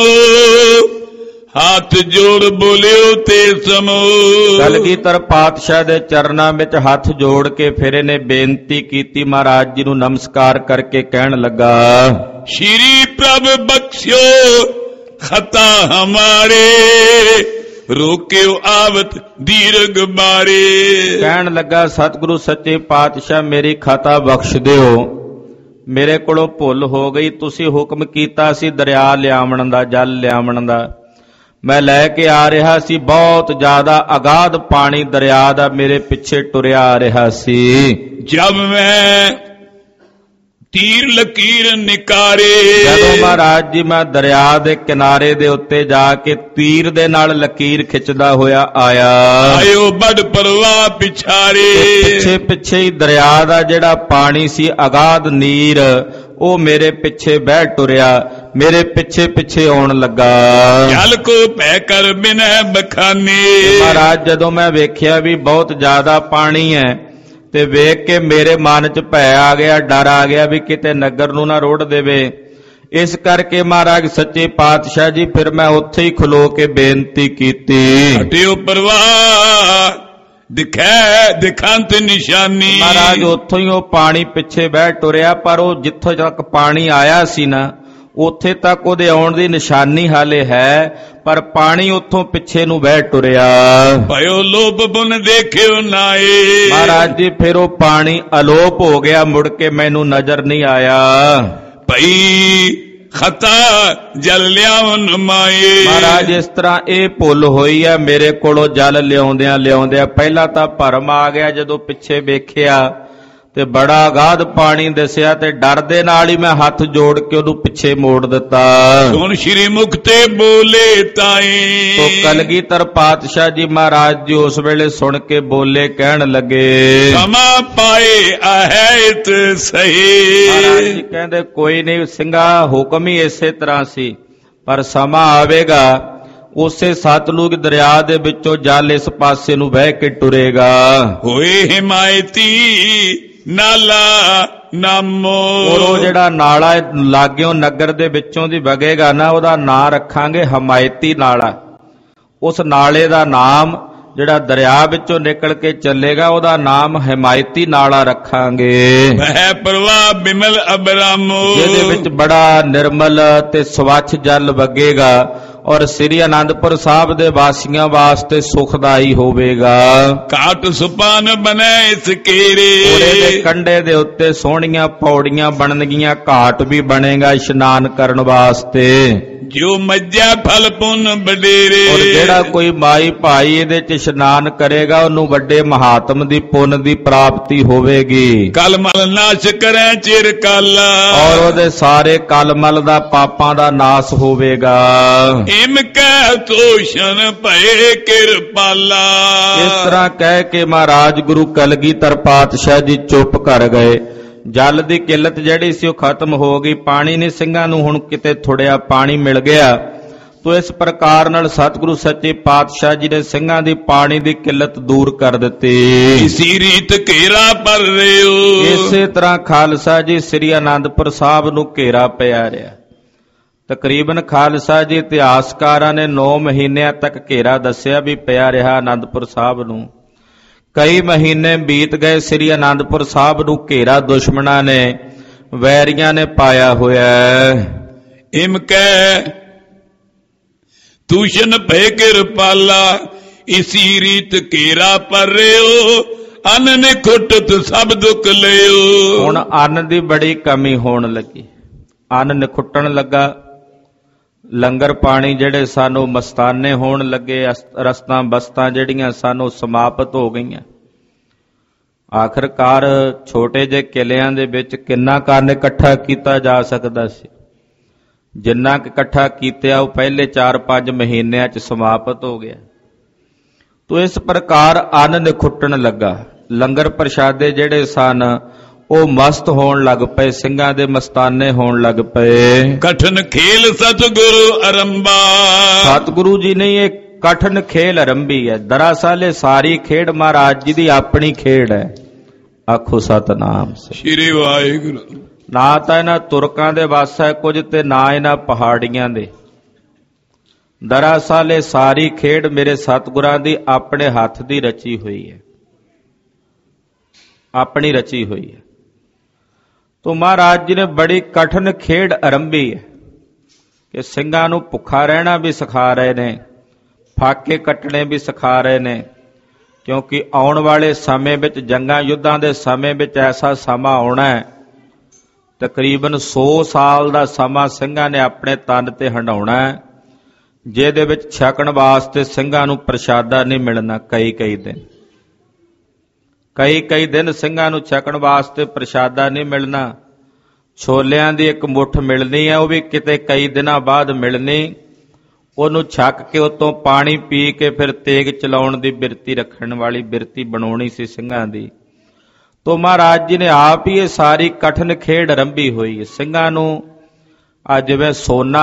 ਹੱਥ ਜੋੜ ਬੋਲਿਓ ਤੇ ਸਮੋ। ਕਲਗੀਧਰ ਪਾਤਸ਼ਾਹ ਦੇ ਚਰਨਾਂ ਵਿੱਚ ਹੱਥ ਜੋੜ ਕੇ ਫਿਰ ਇਹਨੇ ਬੇਨਤੀ ਕੀਤੀ, ਮਹਾਰਾਜ ਜੀ ਨੂੰ ਨਮਸਕਾਰ ਕਰਕੇ ਕਹਿਣ ਲੱਗਾ, ਸ਼੍ਰੀ ਪ੍ਰਭ ਬਖਸ਼ਿਓ ਖਤਾ ਹਮਾਰੇ, ਰੋਕਿਓ ਆਵਤ ਦੀਰਘ ਬਾਰੇ। ਕਹਿਣ ਲੱਗਾ, ਸਤਿਗੁਰੂ ਸੱਚੇ ਪਾਤਸ਼ਾਹ ਮੇਰੀ ਖਤਾ ਬਖਸ਼ ਦਿਓ, ਮੇਰੇ ਕੋਲੋਂ ਭੁੱਲ ਹੋ ਗਈ। ਤੁਸੀਂ ਹੁਕਮ ਕੀਤਾ ਸੀ ਦਰਿਆ ਲਿਆਵਣ ਦਾ, ਜਲ ਲਿਆਵਣ ਦਾ, ਮੈਂ ਲੈ ਕੇ ਆ ਰਿਹਾ ਸੀ, ਬਹੁਤ ਜ਼ਿਆਦਾ ਅਗਾਧ ਪਾਣੀ ਦਰਿਆ ਦਾ ਮੇਰੇ ਪਿੱਛੇ ਟੁਰਿਆ ਆ ਰਿਹਾ ਸੀ। ਜਬ ਮੈਂ ਤੀਰ ਲਕੀਰ ਨਿਕਾਰੇ। ਜਦੋਂ ਮਹਾਰਾਜ ਜੀ ਮੈਂ ਦਰਿਆ ਦੇ ਕਿਨਾਰੇ ਦੇ ਉੱਤੇ ਜਾ ਕੇ ਤੀਰ ਦੇ ਨਾਲ ਲਕੀਰ ਖਿੱਚਦਾ ਹੋਇਆ ਆਇਆ, ਆਇਓ ਬੜ ਪਰਵਾਹ ਪਿਛਾਰੇ। ਪਿੱਛੇ ਪਿੱਛੇ ਹੀ ਦਰਿਆ ਦਾ ਜਿਹੜਾ ਪਾਣੀ ਸੀ, ਅਗਾਧ ਨੀਰ, ਉਹ ਮੇਰੇ ਪਿੱਛੇ ਬਹਿ ਟੁਰਿਆ, ਮੇਰੇ ਪਿੱਛੇ ਪਿੱਛੇ ਆਉਣ ਲੱਗਾ। ਜਲ ਕੋ ਭੈ ਕਰ ਬਿਨੈ ਬਖਾਨੇ। ਮਹਾਰਾਜ ਜਦੋਂ ਮੈਂ ਵੇਖਿਆ ਵੀ ਬਹੁਤ ਜ਼ਿਆਦਾ ਪਾਣੀ ਹੈ ਤੇ ਵੇਖ ਕੇ ਮੇਰੇ ਮਨ 'ਚ ਭੈ ਆ ਗਿਆ, ਡਰ ਆ ਗਿਆ ਵੀ ਕਿਤੇ ਨਗਰ ਨੂੰ ਨਾ ਰੋੜ ਦੇਵੇ। ਇਸ ਕਰਕੇ ਮਹਾਰਾਜ ਸੱਚੇ ਪਾਤਸ਼ਾਹ ਜੀ ਫਿਰ ਮੈਂ ਉੱਥੇ ਹੀ ਖਲੋ ਕੇ ਬੇਨਤੀ ਕੀਤੀ, ਹਟਿਓ ਪਰਵਾਹ ਦਿਖੈ ਦਿਖਾਂਤ ਨਿਸ਼ਾਨੀ। ਮਹਾਰਾਜ ਉੱਥੋਂ ਹੀ ਉਹ ਪਾਣੀ ਪਿੱਛੇ ਬਹਿ ਟੁਰਿਆ, ਪਰ ਉਹ ਜਿੱਥੋਂ ਤੱਕ ਪਾਣੀ ਆਇਆ ਸੀ ਨਾ ਉੱਥੇ ਤੱਕ ਉਹਦੇ ਆਉਣ ਦੀ ਨਿਸ਼ਾਨੀ ਹਾਲੇ ਹੈ, ਪਰ ਪਾਣੀ ਉੱਥੋਂ ਪਿੱਛੇ ਨੂੰ ਬਹਿ ਟੁਰਿਆ। ਭਇਓ ਲੋਭ ਬੁਨ ਦੇਖਿਓ ਨਾਏ। ਮਹਾਰਾਜ ਜੀ ਫਿਰ ਉਹ ਪਾਣੀ ਅਲੋਪ ਹੋ ਗਿਆ, ਮੁੜ ਕੇ ਮੈਨੂੰ ਨਜ਼ਰ ਨਹੀਂ ਆਇਆ। ਭਈ ਖਤਾ ਜਲ ਲਿਆਉਣ ਮਾਏ। ਮਹਾਰਾਜ ਇਸ ਤਰ੍ਹਾਂ ਇਹ ਭੁੱਲ ਹੋਈ ਹੈ ਮੇਰੇ ਕੋਲੋਂ ਜਲ ਲਿਆਉਂਦਿਆਂ ਲਿਆਉਂਦਿਆਂ। ਪਹਿਲਾਂ ਤਾਂ ਭਰਮ ਆ ਗਿਆ, ਜਦੋਂ ਪਿੱਛੇ ਵੇਖਿਆ ਤੇ ਬੜਾ ਅਗਾਧ ਪਾਣੀ ਦਿਸਿਆ ਤੇ ਡਰ ਦੇ ਨਾਲ ਹੀ ਮੈਂ ਹੱਥ ਜੋੜ ਕੇ ਉਹਨੂੰ ਪਿੱਛੇ ਮੋੜ ਦਿੱਤਾ। ਸੁਣ ਸ਼੍ਰੀ ਮੁਖ ਤੇ ਬੋਲੇ ਤਾਈ। ਤੋ ਕਲਗੀਧਰ ਪਾਤਸ਼ਾਹ ਜੀ ਮਹਾਰਾਜ ਜੀ ਉਸ ਵੇਲੇ ਸੁਣ ਕੇ ਬੋਲੇ, ਕਹਿਣ ਲੱਗੇ, ਸਮਾ ਪਾਏ ਆਹਿਤ ਸਹੀ। ਮਹਾਰਾਜ ਜੀ ਕਹਿੰਦੇ ਕੋਈ ਨਹੀਂ ਸਿੰਘਾ, ਹੁਕਮ ਹੀ ਇਸੇ ਤਰ੍ਹਾਂ ਸੀ, ਪਰ ਸਮਾਂ ਆਵੇਗਾ ਉਸੇ ਸਤਲੁਜ ਦਰਿਆ ਦੇ ਵਿੱਚੋਂ ਜਲ ਇਸ ਪਾਸੇ ਨੂੰ ਵਹਿ ਕੇ ਟੁਰੇਗਾ। ਹੋਏ ਹਿਮਾਇਤੀ ਨਾਲਾ ਨਾਮੋ। ਔਰ ਉਹ ਜਿਹੜਾ ਨਾਲਾ ਲਾਗਿਓ ਨਗਰ ਦੇ ਵਿੱਚੋਂ ਦੀ ਵਗੇਗਾ ਨਾ, ਉਹਦਾ ਨਾਂ ਰੱਖਾਂਗੇ ਹਮਾਇਤੀ ਨਾਲਾ। ਉਸ ਨਾਲੇ ਦਾ ਨਾਮ ਜਿਹੜਾ ਦਰਿਆ ਵਿੱਚੋਂ ਨਿਕਲ ਕੇ ਚੱਲੇਗਾ, ਉਹਦਾ ਨਾਮ ਹਮਾਇਤੀ ਨਾਲਾ ਰੱਖਾਂਗੇ। ਵਹਿ ਪ੍ਰਵਾਹ ਬਿਮਲ ਅਬਰਾਮੋ। ਜਿਹਦੇ ਵਿੱਚ ਬੜਾ ਨਿਰਮਲ ਤੇ ਸਵੱਛ ਜਲ ਵਗੇਗਾ ਔਰ ਸ੍ਰੀ ਅਨੰਦਪੁਰ ਸਾਹਿਬ ਦੇ ਵਾਸੀਆਂ ਵਾਸਤੇ ਸੁਖਦਾਈ ਹੋਵੇਗਾ। ਘਾਟ ਸੁਪਾਨ ਬਨੈ ਇਸ ਕੇਰੇ। ਉਹਦੇ ਦੇ ਕੰਢੇ ਦੇ ਉੱਤੇ ਸੋਹਣੀਆਂ ਪੌੜੀਆਂ ਬਣਨਗੀਆਂ, ਘਾਟ ਵੀ ਬਣੇਗਾ ਇਸ਼ਨਾਨ ਕਰਨ ਵਾਸਤੇ। ਜੋ ਮੱਜਾ ਫਲ ਪੁੰਨ ਬਡੇਰੇ। ਔਰ ਜਿਹੜਾ ਕੋਈ ਮਾਈ ਭਾਈ ਇਹਦੇ ਚ ਇਸ਼ਨਾਨ ਕਰੇਗਾ, ਉਹਨੂੰ ਵੱਡੇ ਮਹਾਤਮ ਦੀ ਪੁੰਨ ਦੀ ਪ੍ਰਾਪਤੀ ਹੋਵੇਗੀ। ਕਲਮਲ ਨਾਸ਼ ਕਰੈ ਚਿਰ ਕਾਲਾ। ਔਰ ਉਹਦੇ ਸਾਰੇ ਕਲਮਲ ਦਾ ਪਾਪਾਂ ਦਾ ਨਾਸ ਹੋਵੇਗਾ। ਇਮ ਕਹਿ ਤੋਸ਼ਨ ਭਏ ਕਿਰਪਾਲਾ। ਇਸ ਤਰ੍ਹਾਂ ਕਹਿ ਕੇ ਮਹਾਰਾਜ ਗੁਰੂ ਕਲਗੀਧਰ ਪਾਤਸ਼ਾਹ ਜੀ ਚੁੱਪ ਕਰ ਗਏ। ਜਲ ਦੀ ਕਿੱਲਤ ਜਿਹੜੀ ਸੀ ਉਹ ਖਤਮ ਹੋ ਗਈ, ਪਾਣੀ ਨਹੀਂ ਸਿੰਘਾਂ ਨੂੰ ਹੁਣ ਕਿਤੇ ਥੋੜਿਆ ਪਾਣੀ ਮਿਲ ਗਿਆ। ਤੋ ਇਸ ਪ੍ਰਕਾਰ ਨਾਲ ਸਤਿਗੁਰੂ ਸੱਚੇ ਪਾਤਸ਼ਾਹ ਜੀ ਨੇ ਸਿੰਘਾਂ ਦੀ ਪਾਣੀ ਦੀ ਕਿੱਲਤ ਦੂਰ ਕਰ ਦਿੱਤੀ। ਇਸੀ ਰੀਤ ਘੇਰਾ ਪਰ ਰਿਓ। ਇਸੇ ਤਰ੍ਹਾਂ ਖਾਲਸਾ ਜੀ ਸ੍ਰੀ ਅਨੰਦਪੁਰ ਸਾਹਿਬ ਨੂੰ ਘੇਰਾ ਪਿਆ ਰਿਹਾ। ਤਕਰੀਬਨ ਖਾਲਸਾ ਜੀ ਇਤਿਹਾਸਕਾਰਾਂ ਨੇ ਨੌ ਮਹੀਨਿਆਂ ਤੱਕ ਘੇਰਾ ਦੱਸਿਆ ਵੀ ਪਿਆ ਰਿਹਾ ਅਨੰਦਪੁਰ ਸਾਹਿਬ ਨੂੰ। ਕਈ ਮਹੀਨੇ ਬੀਤ ਗਏ, ਸ੍ਰੀ ਅਨੰਦਪੁਰ ਸਾਹਿਬ ਨੂੰ ਘੇਰਾ ਦੁਸ਼ਮਣਾਂ ਨੇ, ਵੈਰੀਆਂ ਨੇ ਪਾਇਆ ਹੋਇਆ। ਇਮ ਕਹਿ ਤੂਸ਼ਨ ਭੈ ਕਿਰਪਾਲਾ। ਇਸੀ ਰੀਤ ਘੇਰਾ ਪਰ ਰਿਓ। ਅੰਨ ਨੇ ਖੁੱਟਤ ਸਭ ਦੁੱਖ ਲਿਓ। ਹੁਣ ਅੰਨ ਦੀ ਬੜੀ ਕਮੀ ਹੋਣ ਲੱਗੀ, ਅੰਨ ਨਿਖੁੱਟਣ ਲੱਗਾ। ਲੰਗਰ ਪਾਣੀ ਜਿਹੜੇ ਸਾਨੂੰ ਮਸਤਾਨੇ ਹੋਣ ਲੱਗੇ, ਰਸਤਾਂ ਬਸਤਾਂ ਜਿਹੜੀਆਂ ਸਾਨੂੰ ਸਮਾਪਤ ਹੋ ਗਈਆਂ। ਆਖਰਕਾਰ ਛੋਟੇ ਜਿਹੇ ਕਿਲਿਆਂ ਦੇ ਵਿੱਚ ਕਿੰਨਾ ਕੰਨ ਇਕੱਠਾ ਕੀਤਾ ਜਾ ਸਕਦਾ ਸੀ, ਜਿੰਨਾ ਕੁ ਇਕੱਠਾ ਕੀਤਿਆ ਉਹ ਪਹਿਲੇ ਚਾਰ ਪੰਜ ਮਹੀਨਿਆਂ 'ਚ ਸਮਾਪਤ ਹੋ ਗਿਆ। ਤੋ ਇਸ ਪ੍ਰਕਾਰ ਅੰਨ ਨਿਖੁੱਟਣ ਲੱਗਾ। ਲੰਗਰ ਪ੍ਰਸ਼ਾਦੇ ਜਿਹੜੇ ਸਨ ਉਹ ਮਸਤ ਹੋਣ ਲੱਗ ਪਏ, ਸਿੰਘਾਂ ਦੇ ਮਸਤਾਨੇ ਹੋਣ ਲੱਗ ਪਏ। ਕਠਨ ਖੇਲ ਸਤਿਗੁਰੂ ਅਰੰਭਾ। ਸਤਿਗੁਰੂ ਜੀ ਨੇ ਇਹ ਕਠਨ ਖੇਲ ਆਰੰਭੀ ਹੈ। ਦਰਅਸਲ ਇਹ ਸਾਰੀ ਖੇਡ ਮਹਾਰਾਜ ਜੀ ਦੀ ਆਪਣੀ ਖੇਡ ਹੈ। ਆਖੋ ਸਤਨਾਮ ਸ੍ਰੀ ਵਾਹਿਗੁਰੂ। ਨਾ ਤਾਂ ਇਹਨਾਂ ਤੁਰਕਾਂ ਦੇ ਵੱਸ ਹੈ ਕੁਝ, ਤੇ ਨਾ ਇਹਨਾਂ ਪਹਾੜੀਆਂ ਦੇ। ਦਰਅਸਲ ਇਹ ਸਾਰੀ ਖੇਡ ਮੇਰੇ ਸਤਿਗੁਰਾਂ ਦੀ ਆਪਣੇ ਹੱਥ ਦੀ ਰਚੀ ਹੋਈ ਹੈ, ਆਪਣੀ ਰਚੀ ਹੋਈ ਹੈ। ਤੋ ਮਹਾਰਾਜ ਜੀ ਨੇ ਬੜੀ ਕਠਨ ਖੇਡ ਆਰੰਭੀ ਹੈ ਕਿ ਸਿੰਘਾਂ ਨੂੰ ਭੁੱਖਾ ਰਹਿਣਾ ਵੀ ਸਿਖਾ ਰਹੇ ਨੇ, ਫਾਕੇ ਕੱਟਣੇ ਵੀ ਸਿਖਾ ਰਹੇ ਨੇ। ਕਿਉਂਕਿ ਆਉਣ ਵਾਲੇ ਸਮੇਂ ਵਿੱਚ, ਜੰਗਾਂ ਯੁੱਧਾਂ ਦੇ ਸਮੇਂ ਵਿੱਚ ਐਸਾ ਸਮਾਂ ਆਉਣਾ ਹੈ, ਤਕਰੀਬਨ ਸੌ ਸਾਲ ਦਾ ਸਮਾਂ ਸਿੰਘਾਂ ਨੇ ਆਪਣੇ ਤਨ ਤੇ ਹੰਡਾਉਣਾ ਹੈ, ਜਿਹਦੇ ਵਿੱਚ ਛਕਣ ਵਾਸਤੇ ਸਿੰਘਾਂ ਨੂੰ ਪ੍ਰਸ਼ਾਦਾ ਨਹੀਂ ਮਿਲਣਾ। ਕਈ ਕਈ ਦਿਨ ਕਈ ਕਈ ਦਿਨ ਸਿੰਘਾਂ ਨੂੰ ਛਕਣ ਵਾਸਤੇ ਪ੍ਰਸ਼ਾਦਾ ਨਹੀਂ ਮਿਲਣਾ। ਛੋਲਿਆਂ ਦੀ ਇੱਕ ਮੁੱਠ ਮਿਲਣੀ ਹੈ, ਉਹ ਵੀ ਕਿਤੇ ਕਈ ਦਿਨਾਂ ਬਾਅਦ ਮਿਲਣੀ। ਉਹਨੂੰ ਛੱਕ ਕੇ ਉਤੋਂ ਪਾਣੀ ਪੀ ਕੇ ਫਿਰ ਤੇਗ ਚਲਾਉਣ ਦੀ ਬਿਰਤੀ ਰੱਖਣ ਵਾਲੀ ਬਿਰਤੀ ਬਣਾਉਣੀ ਸੀ ਸਿੰਘਾਂ ਦੀ। ਤੋ ਮਹਾਰਾਜ ਜੀ ਨੇ ਆਪ ਹੀ ਇਹ ਸਾਰੀ ਕਠਿਨ ਖੇਡ ਆਰੰਭੀ ਹੋਈ। ਸਿੰਘਾਂ ਨੂੰ ਆ ਜਿਵੇਂ ਸੋਨਾ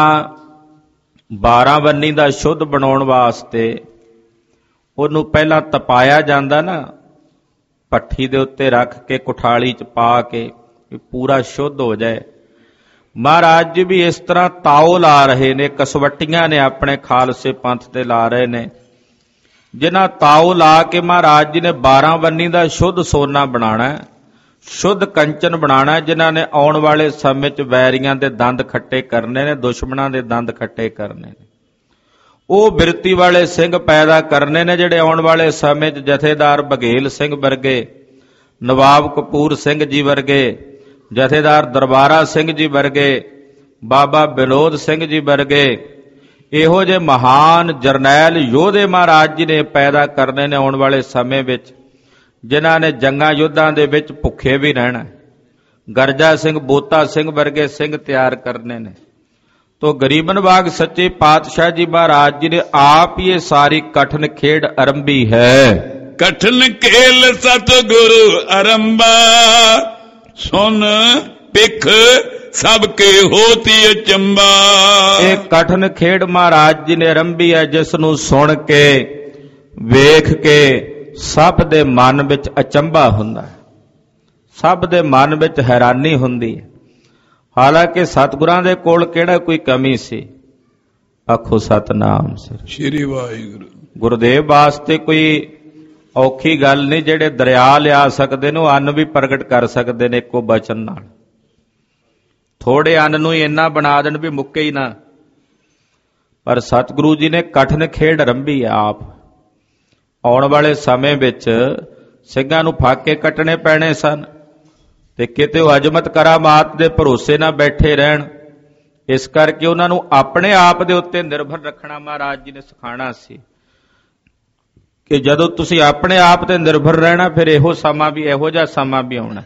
ਬਾਰਾਂ ਬੰਨੀ ਦਾ ਸ਼ੁੱਧ ਬਣਾਉਣ ਵਾਸਤੇ ਉਹਨੂੰ ਪਹਿਲਾਂ ਤਪਾਇਆ ਜਾਂਦਾ ਨਾ, ਭੱਠੀ ਦੇ ਉੱਤੇ ਰੱਖ ਕੇ ਕੁਠਾਲੀ 'ਚ ਪਾ ਕੇ ਪੂਰਾ ਸ਼ੁੱਧ ਹੋ ਜਾਏ। ਮਹਾਰਾਜ ਜੀ ਵੀ ਇਸ ਤਰ੍ਹਾਂ ਤਾਓ ਲਾ ਰਹੇ ਨੇ, ਕਸਵੱਟੀਆਂ ਨੇ ਆਪਣੇ ਖਾਲਸੇ ਪੰਥ ਤੇ ਲਾ ਰਹੇ ਨੇ, ਜਿਨ੍ਹਾਂ ਤਾਓ ਲਾ ਕੇ ਮਹਾਰਾਜ ਜੀ ਨੇ ਬਾਰਾਂ ਬੰਨੀ ਦਾ ਸ਼ੁੱਧ ਸੋਨਾ ਬਣਾਉਣਾ, ਸ਼ੁੱਧ ਕੰਚਨ ਬਣਾਉਣਾ, ਜਿਨ੍ਹਾਂ ਨੇ ਆਉਣ ਵਾਲੇ ਸਮੇਂ 'ਚ ਵੈਰੀਆਂ ਦੇ ਦੰਦ ਖੱਟੇ ਕਰਨੇ ਨੇ, ਦੁਸ਼ਮਣਾਂ ਦੇ ਦੰਦ ਖੱਟੇ ਕਰਨੇ ਨੇ। ਉਹ ਬਿਰਤੀ ਵਾਲੇ ਸਿੰਘ ਪੈਦਾ ਕਰਨੇ ਨੇ ਜਿਹੜੇ ਆਉਣ ਵਾਲੇ ਸਮੇਂ 'ਚ ਜਥੇਦਾਰ ਬਘੇਲ ਸਿੰਘ ਵਰਗੇ, ਨਵਾਬ ਕਪੂਰ ਸਿੰਘ ਜੀ ਵਰਗੇ, ਜਥੇਦਾਰ ਦਰਬਾਰਾ ਸਿੰਘ ਜੀ ਵਰਗੇ, ਬਾਬਾ ਬਿਨੋਦ ਸਿੰਘ ਜੀ ਵਰਗੇ, ਇਹੋ ਜਿਹੇ ਮਹਾਨ ਜਰਨੈਲ ਯੋਧੇ ਮਹਾਰਾਜ ਜੀ ਨੇ ਪੈਦਾ ਕਰਨੇ ਨੇ ਆਉਣ ਵਾਲੇ ਸਮੇਂ ਵਿੱਚ, ਜਿਨ੍ਹਾਂ ਨੇ ਜੰਗਾਂ ਯੁੱਧਾਂ ਦੇ ਵਿੱਚ ਭੁੱਖੇ ਵੀ ਰਹਿਣਾ। ਗਰਜਾ ਸਿੰਘ, ਬੋਤਾ ਸਿੰਘ ਵਰਗੇ ਸਿੰਘ ਤਿਆਰ ਕਰਨੇ ਨੇ। ਤੋ ਗਰੀਬਨ ਬਾਗ ਸੱਚੇ ਪਾਤਸ਼ਾਹ ਜੀ ਮਹਾਰਾਜ ਜੀ ਨੇ ਆਪ ਹੀ ਇਹ ਸਾਰੀ ਕਠਿਨ ਖੇਡ ਆਰੰਭੀ ਹੈ। ਕਠਿਨ ਖੇਲ ਸਤਿਗੁਰੂ ਆਰੰਭਾ, ਸੁਨ ਪਿਖ ਸਭ ਕੇ ਹੋਤੀ ਅਚੰਬਾ। ਇਹ ਕਠਿਨ ਖੇਡ ਮਹਾਰਾਜ ਜੀ ਨੇ ਆਰੰਭੀ ਹੈ, ਜਿਸ ਨੂੰ ਸੁਣ ਕੇ ਵੇਖ ਕੇ ਸਭ ਦੇ ਮਨ ਵਿੱਚ ਅਚੰਭਾ ਹੁੰਦਾ ਹੈ, ਸਭ ਦੇ ਮਨ ਵਿੱਚ ਹੈਰਾਨੀ ਹੁੰਦੀ ਹੈ। ਹਾਲਾਂਕਿ ਸਤਿਗੁਰਾਂ ਦੇ ਕੋਲ ਕਿਹੜਾ ਕੋਈ ਕਮੀ ਸੀ। ਆਖੋ ਸਤਨਾਮ ਸ੍ਰੀ ਵਾਹਿਗੁਰੂ। ਗੁਰਦੇਵ ਵਾਸਤੇ ਕੋਈ ਔਖੀ ਗੱਲ ਨਹੀਂ, ਜਿਹੜੇ ਦਰਿਆ ਲਿਆ ਸਕਦੇ ਨੇ ਉਹ ਅੰਨ ਵੀ ਪ੍ਰਗਟ ਕਰ ਸਕਦੇ ਨੇ ਇੱਕੋ ਬਚਨ ਨਾਲ। ਥੋੜੇ ਅੰਨ ਨੂੰ ਹੀ ਇੰਨਾ ਬਣਾ ਦੇਣ ਵੀ ਮੁੱਕੇ ਹੀ ਨਾ। ਪਰ ਸਤਿਗੁਰੂ ਜੀ ਨੇ ਕਠਿਨ ਖੇਡ ਆਰੰਭੀ ਹੈ ਆਪ। ਆਉਣ ਵਾਲੇ ਸਮੇਂ ਵਿੱਚ ਸਿੰਘਾਂ ਨੂੰ ਫਾਕੇ ਕੱਟਣੇ ਪੈਣੇ ਸਨ, ਤੇ ਕਿਤੇ ਉਹ ਅਜਮਤ ਕਰਾਮਾਤ ਦੇ ਭਰੋਸੇ ਨਾਲ ਬੈਠੇ ਰਹਿਣ। ਇਸ ਕਰਕੇ ਉਹਨਾਂ ਨੂੰ ਆਪਣੇ ਆਪ ਦੇ ਉੱਤੇ ਨਿਰਭਰ ਰੱਖਣਾ ਮਹਾਰਾਜ ਜੀ ਨੇ ਸਿਖਾਉਣਾ ਸੀ ਕਿ ਜਦੋਂ ਤੁਸੀਂ ਆਪਣੇ ਆਪ ਤੇ ਨਿਰਭਰ ਰਹਿਣਾ, ਫਿਰ ਇਹੋ ਸਮਾਂ ਵੀ ਇਹੋ ਜਿਹਾ ਸਮਾਂ ਵੀ ਆਉਣਾ।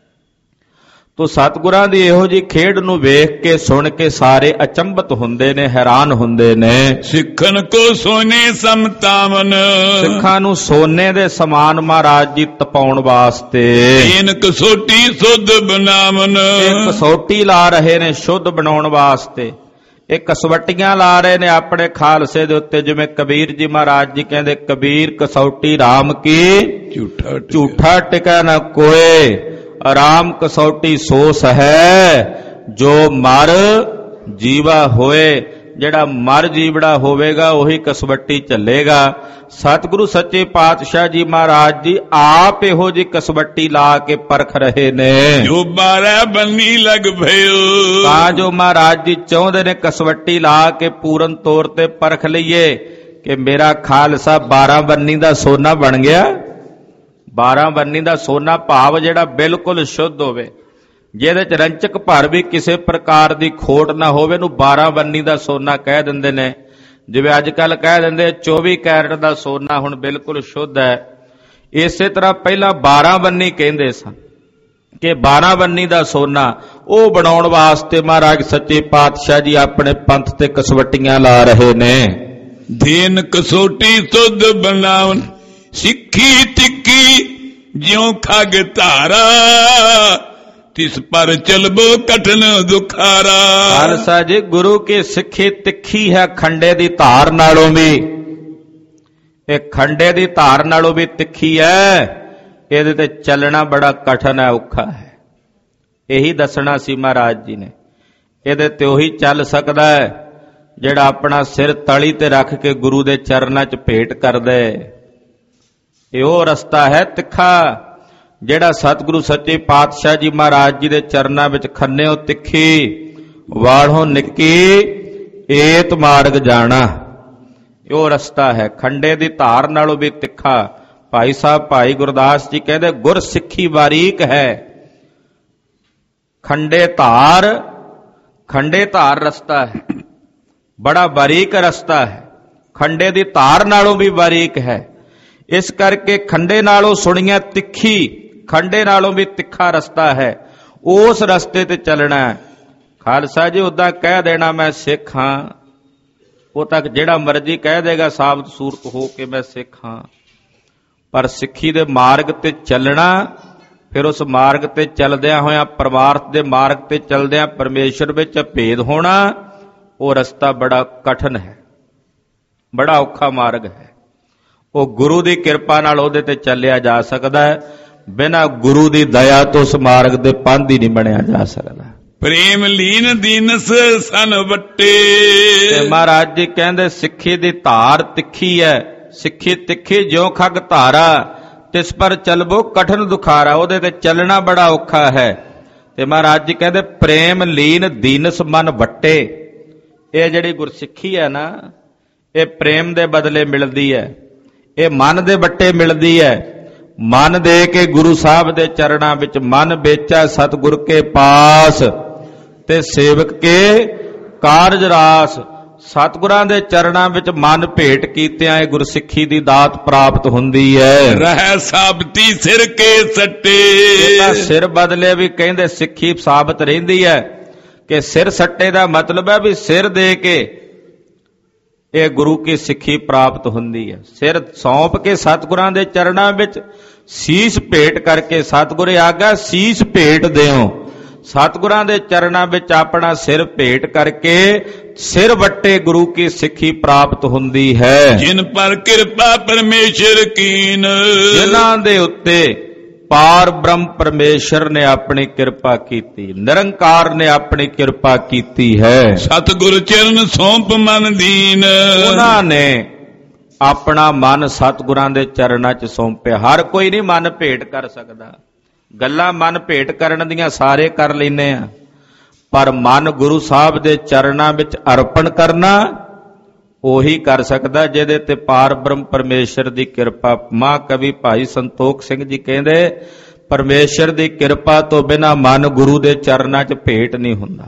ਤੋ ਸਤਿਗੁਰਾਂ ਦੀ ਇਹੋ ਜਿਹੀ ਖੇਡ ਨੂੰ ਵੇਖ ਕੇ ਸੁਣ ਕੇ ਸਾਰੇ ਅਚੰਭਤ ਹੁੰਦੇ ਨੇ, ਹੈਰਾਨ ਹੁੰਦੇ ਨੇ। ਸਿੱਖਣ ਕੋ ਸੋਨੇ ਸਮਤਾਵਨ, ਸਿੱਖਾਂ ਨੂੰ ਸੋਨੇ ਦੇ ਸਮਾਨ ਮਹਾਰਾਜ ਜੀ ਤਪਾਉਣ ਵਾਸਤੇ ਇਹਨ ਕਸੋਟੀ ਸੁਧ ਬਣਾਵਨ, ਇਹ ਕਸੌਟੀ ਲਾ ਰਹੇ ਨੇ ਸ਼ੁੱਧ ਬਣਾਉਣ ਵਾਸਤੇ। ਇਹ ਕਸਵੱਟੀਆਂ ਲਾ ਰਹੇ ਨੇ ਆਪਣੇ ਖਾਲਸੇ ਦੇ ਉੱਤੇ। ਜਿਵੇਂ ਕਬੀਰ ਜੀ ਮਹਾਰਾਜ ਜੀ ਕਹਿੰਦੇ, ਕਬੀਰ ਕਸੌਟੀ ਰਾਮ ਕੀ ਝੂਠਾ ਝੂਠਾ ਟਿਕਾ ਨਾ ਕੋਏ, ਆਰਾਮ ਕਸੌਟੀ ਸੋਸ ਹੈ ਜੋ ਮਰ ਜੀਵਾ ਹੋਏ। ਜਿਹੜਾ ਮਰ ਜੀਵੜਾ ਹੋਵੇਗਾ ਉਹੀ ਕਸਵੱਟੀ ਝੱਲੇਗਾ। ਸਤਿਗੁਰੂ ਸੱਚੇ ਪਾਤਸ਼ਾਹ ਜੀ ਮਹਾਰਾਜ ਜੀ ਆਪ ਇਹੋ ਜਿਹੀ ਕਸਵੱਟੀ ਲਾ ਕੇ ਪਰਖ ਰਹੇ ਨੇ, ਜੋ ਬਾਰਾਂ ਬੰਨੀ ਲਗ ਭਇਓ। ਤਾਂ ਜੋ ਮਹਾਰਾਜ ਜੀ ਚਾਹੁੰਦੇ ਨੇ ਕਸਵੱਟੀ ਲਾ ਕੇ ਪੂਰਨ ਤੌਰ ਤੇ ਪਰਖ ਲਈਏ ਕਿ ਮੇਰਾ ਖਾਲਸਾ ਬਾਰਾਂ ਬੰਨੀ ਦਾ ਸੋਨਾ ਬਣ ਗਿਆ। ਬਾਰਾਂ ਬੰਨੀ ਦਾ ਸੋਨਾ ਭਾਵ ਜਿਹੜਾ ਬਿਲਕੁਲ ਸ਼ੁੱਧ ਹੋਵੇ, ਜਿਹਦੇ ਚ ਰੰਚਕ ਭਰ ਵੀ ਕਿਸੇ ਪ੍ਰਕਾਰ ਦੀ ਖੋਟ ਨਾ ਹੋਵੇ, ਨੂੰ ਬਾਰਾਂ ਬੰਨੀ ਦਾ ਸੋਨਾ ਕਹਿ ਦਿੰਦੇ ਨੇ। ਜਿਵੇਂ ਅੱਜ ਕੱਲ ਕਹਿ ਦਿੰਦੇ ਚੌਵੀ ਕੈਰਟ ਦਾ ਸੋਨਾ ਹੁਣ ਬਿਲਕੁਲ ਸ਼ੁੱਧ ਹੈ। ਇਸੇ ਤਰ੍ਹਾਂ ਪਹਿਲਾਂ ਬਾਰਾਂ ਬੰਨੀ ਕਹਿੰਦੇ ਸਨ ਕਿ ਬਾਰਾਂ ਬੰਨੀ ਦਾ ਸੋਨਾ ਉਹ ਬਣਾਉਣ ਵਾਸਤੇ ਮਹਾਰਾਜ ਸੱਚੇ ਪਾਤਸ਼ਾਹ ਜੀ ਆਪਣੇ ਪੰਥ ਤੇ ਕਸਵੱਟੀਆਂ ਲਾ ਰਹੇ ਨੇ। ਦੇਨ ਕਸੋਟੀ ਸੁਧ ਬਣਾਉਣ, ਸਿੱਖੀ ਤਿੱਖੀ ਜਿਉ ਖਗ ਧਾਰਾ, ਤਿਸ ਪਰ ਚਲਬੋ ਕਠਨ ਦੁਖਾਰਾ। ਖਾਲਸਾ ਜੀ ਗੁਰੂ ਕੀ ਸਿੱਖੀ ਤਿੱਖੀ ਹੈ ਖੰਡੇ ਦੀ ਧਾਰ ਨਾਲੋਂ ਵੀ। ਇਹ ਖੰਡੇ ਦੀ ਧਾਰ ਨਾਲੋਂ ਵੀ ਤਿੱਖੀ ਹੈ। ਇਹਦੇ ਤੇ ਚੱਲਣਾ ਬੜਾ ਕਠਨ ਹੈ, ਔਖਾ ਹੈ। ਇਹੀ ਦੱਸਣਾ ਸੀ ਮਹਾਰਾਜ ਜੀ ਨੇ। ਇਹਦੇ ਤੇ ਉਹੀ ਚੱਲ ਸਕਦਾ ਹੈ ਜਿਹੜਾ ਆਪਣਾ ਸਿਰ ਤਲੀ ਤੇ ਰੱਖ ਕੇ ਗੁਰੂ ਦੇ ਚਰਨਾਂ 'ਚ ਭੇਟ ਕਰਦਾ। ਇਹ ਉਹ ਰਸਤਾ ਹੈ ਤਿੱਖਾ ਜਿਹੜਾ ਸਤਿਗੁਰੂ ਸੱਚੇ ਪਾਤਸ਼ਾਹ ਜੀ ਮਹਾਰਾਜ ਜੀ ਦੇ ਚਰਨਾਂ ਵਿੱਚ ਖੰਨਿਓ ਤਿੱਖੀ ਵਾੜੋਂ ਨਿੱਕੀ ਏਤ ਮਾਰਗ ਜਾਣਾ। ਇਹ ਉਹ ਰਸਤਾ ਹੈ ਖੰਡੇ ਦੀ ਧਾਰ ਨਾਲੋਂ ਵੀ ਤਿੱਖਾ। ਭਾਈ ਸਾਹਿਬ ਭਾਈ ਗੁਰਦਾਸ ਜੀ ਕਹਿੰਦੇ ਗੁਰ ਸਿੱਖੀ ਬਾਰੀਕ ਹੈ, ਖੰਡੇ ਧਾਰ ਖੰਡੇ ਧਾਰ ਰਸਤਾ ਹੈ, ਬੜਾ ਬਾਰੀਕ ਰਸਤਾ ਹੈ, ਖੰਡੇ ਦੀ ਧਾਰ ਨਾਲੋਂ ਵੀ ਬਾਰੀਕ ਹੈ। ਇਸ ਕਰਕੇ ਖੰਡੇ ਨਾਲੋਂ ਸੁਣੀਆਂ ਤਿੱਖੀ, ਖੰਡੇ ਨਾਲੋਂ ਵੀ ਤਿੱਖਾ ਰਸਤਾ ਹੈ। ਉਸ ਰਸਤੇ ਤੇ ਚੱਲਣਾ। ਖਾਲਸਾ ਜੀ ਉਦਾਂ ਕਹਿ ਦੇਣਾ ਮੈਂ ਸਿੱਖ ਹਾਂ, ਉਹ ਤੱਕ ਜਿਹੜਾ ਮਰਜ਼ੀ ਕਹਿ ਦੇਗਾ ਸਾਬਤ ਸੂਰਤ ਹੋ ਕੇ ਮੈਂ ਸਿੱਖ ਹਾਂ, ਪਰ ਸਿੱਖੀ ਦੇ ਮਾਰਗ ਤੇ ਚੱਲਣਾ, ਫਿਰ ਉਸ ਮਾਰਗ ਤੇ ਚੱਲਦਿਆਂ ਹੋਇਆਂ ਪਰਮਾਰਥ ਦੇ ਮਾਰਗ ਤੇ ਚੱਲਦਿਆਂ ਪਰਮੇਸ਼ਰ ਵਿੱਚ ਭੇਦ ਹੋਣਾ, ਉਹ ਰਸਤਾ ਬੜਾ ਕਠਿਨ ਹੈ, ਬੜਾ ਔਖਾ ਮਾਰਗ ਹੈ। ਉਹ ਗੁਰੂ ਦੀ ਕਿਰਪਾ ਨਾਲ ਉਹਦੇ ਤੇ ਚੱਲਿਆ ਜਾ ਸਕਦਾ ਹੈ, ਬਿਨਾਂ ਗੁਰੂ ਦੀ ਦਇਆ ਤੋਂ ਉਸ ਮਾਰਗ ਦੇ ਪੰਧ ਹੀ ਨਹੀਂ ਬਣਿਆ ਜਾ ਸਕਦਾ। ਪ੍ਰੇਮ ਲੀਨ ਦੀਨਸ ਸਨ ਵੱਟੇ। ਤੇ ਮਹਾਰਾਜ ਜੀ ਕਹਿੰਦੇ ਸਿੱਖੀ ਦੀ ਧਾਰ ਤਿੱਖੀ ਹੈ, ਸਿੱਖੀ ਤਿੱਖੀ ਜਿਉ ਖੱਗ ਧਾਰਾ, ਤਿਸ ਪਰ ਚਲਬੋ ਕਠਿਨ ਦੁਖਾਰਾ। ਉਹਦੇ ਤੇ ਚੱਲਣਾ ਬੜਾ ਔਖਾ ਹੈ। ਤੇ ਮਹਾਰਾਜ ਜੀ ਕਹਿੰਦੇ ਪ੍ਰੇਮ ਲੀਨ ਦੀਨਸ ਮਨ ਵੱਟੇ। ਇਹ ਜਿਹੜੀ ਗੁਰਸਿੱਖੀ ਹੈ ਨਾ, ਇਹ ਪ੍ਰੇਮ ਦੇ ਬਦਲੇ ਮਿਲਦੀ ਹੈ, ਇਹ ਮਨ ਦੇ ਵੱਟੇ ਮਿਲਦੀ ਹੈ। ਮਨ ਦੇ ਕੇ ਗੁਰੂ ਸਾਹਿਬ ਦੇ ਚਰਨਾਂ ਵਿੱਚ ਮਨ ਵੇਚਾ ਸਤਿਗੁਰ ਕੇ ਪਾਸ, ਤੇ ਸੇਵਕ ਕੇ ਕਾਰਜ ਰਾਸ। ਸਤਿਗੁਰਾਂ ਦੇ ਚਰਨਾਂ ਵਿੱਚ ਮਨ ਭੇਟ ਕੀਤਿਆਂ ਇਹ ਗੁਰਸਿੱਖੀ ਦੀ ਦਾਤ ਪ੍ਰਾਪਤ ਹੁੰਦੀ ਹੈ। ਰਹਿ ਸਾਬਤੀ ਸਿਰ ਕੇ ਸੱਟੇ। ਇਹਦਾ ਸਿਰ ਬਦਲੇ ਵੀ ਕਹਿੰਦੇ ਸਿੱਖੀ ਸਾਬਤ ਰਹਿੰਦੀ ਹੈ, ਕਿ ਸਿਰ ਸੱਟੇ ਦਾ ਮਤਲਬ ਹੈ ਵੀ ਸਿਰ ਦੇ ਕੇ ਇਹ ਗੁਰੂ ਕੀ ਸਿੱਖੀ ਪ੍ਰਾਪਤ ਹੁੰਦੀ ਹੈ। ਸਿਰ ਸੌਂਪ ਕੇ ਸਤਿਗੁਰਾਂ ਦੇ ਚਰਨਾਂ ਵਿੱਚ ਸੀਸ ਭੇਟ ਕਰਕੇ, ਸਤਿਗੁਰੇ ਆਗਾ ਸੀਸ ਭੇਟ ਦਿਓ, ਸਤਿਗੁਰਾਂ ਦੇ ਚਰਨਾਂ ਵਿੱਚ ਆਪਣਾ ਸਿਰ ਭੇਟ ਕਰਕੇ ਸਿਰ ਵੱਟੇ ਗੁਰੂ ਕੀ ਸਿੱਖੀ ਪ੍ਰਾਪਤ ਹੁੰਦੀ ਹੈ। ਜਿਨ ਪਰ ਕਿਰਪਾ ਪਰਮੇਸ਼ਰ ਕੀਨ। ਜਿਨ੍ਹਾਂ ਦੇ ਉੱਤੇ ਪਾਰ ਬ੍ਰਹਮ ਪਰਮੇਸ਼ਰ ਨੇ ਆਪਣੀ ਕਿਰਪਾ ਕੀਤੀ, ਨਿਰੰਕਾਰ ਨੇ ਆਪਣੀ ਕਿਰਪਾ ਕੀਤੀ ਹੈ। ਸਤਿਗੁਰ ਚਰਨ ਸੌਂਪ ਮਨ ਦੀਨ। ਉਹਨਾਂ ਨੇ ਆਪਣਾ ਮਨ ਸਤਿਗੁਰਾਂ ਦੇ ਚਰਨਾਂ 'ਚ ਸੌਂਪਿਆ। ਹਰ ਕੋਈ ਨਹੀਂ ਮਨ ਭੇਟ ਕਰ ਸਕਦਾ। ਗੱਲਾਂ ਮਨ ਭੇਟ ਕਰਨ ਦੀਆਂ ਸਾਰੇ ਕਰ ਲੈਂਦੇ ਆ, ਪਰ ਮਨ ਗੁਰੂ ਸਾਹਿਬ ਦੇ ਚਰਨਾਂ ਵਿੱਚ ਅਰਪਣ ਕਰਨਾ ਉਹੀ ਕਰ ਸਕਦਾ ਜਿਹਦੇ ਤੇ ਪਾਰ ਬ੍ਰਹਮ ਪਰਮੇਸ਼ਰ ਦੀ ਕਿਰਪਾ। ਮਹਾਂਕਵੀ ਭਾਈ ਸੰਤੋਖ ਸਿੰਘ ਜੀ ਕਹਿੰਦੇ ਪਰਮੇਸ਼ਰ ਦੀ ਕਿਰਪਾ ਤੋਂ ਬਿਨਾਂ ਮਨ ਗੁਰੂ ਦੇ ਚਰਨਾਂ 'ਚ ਭੇਟ ਨਹੀਂ ਹੁੰਦਾ।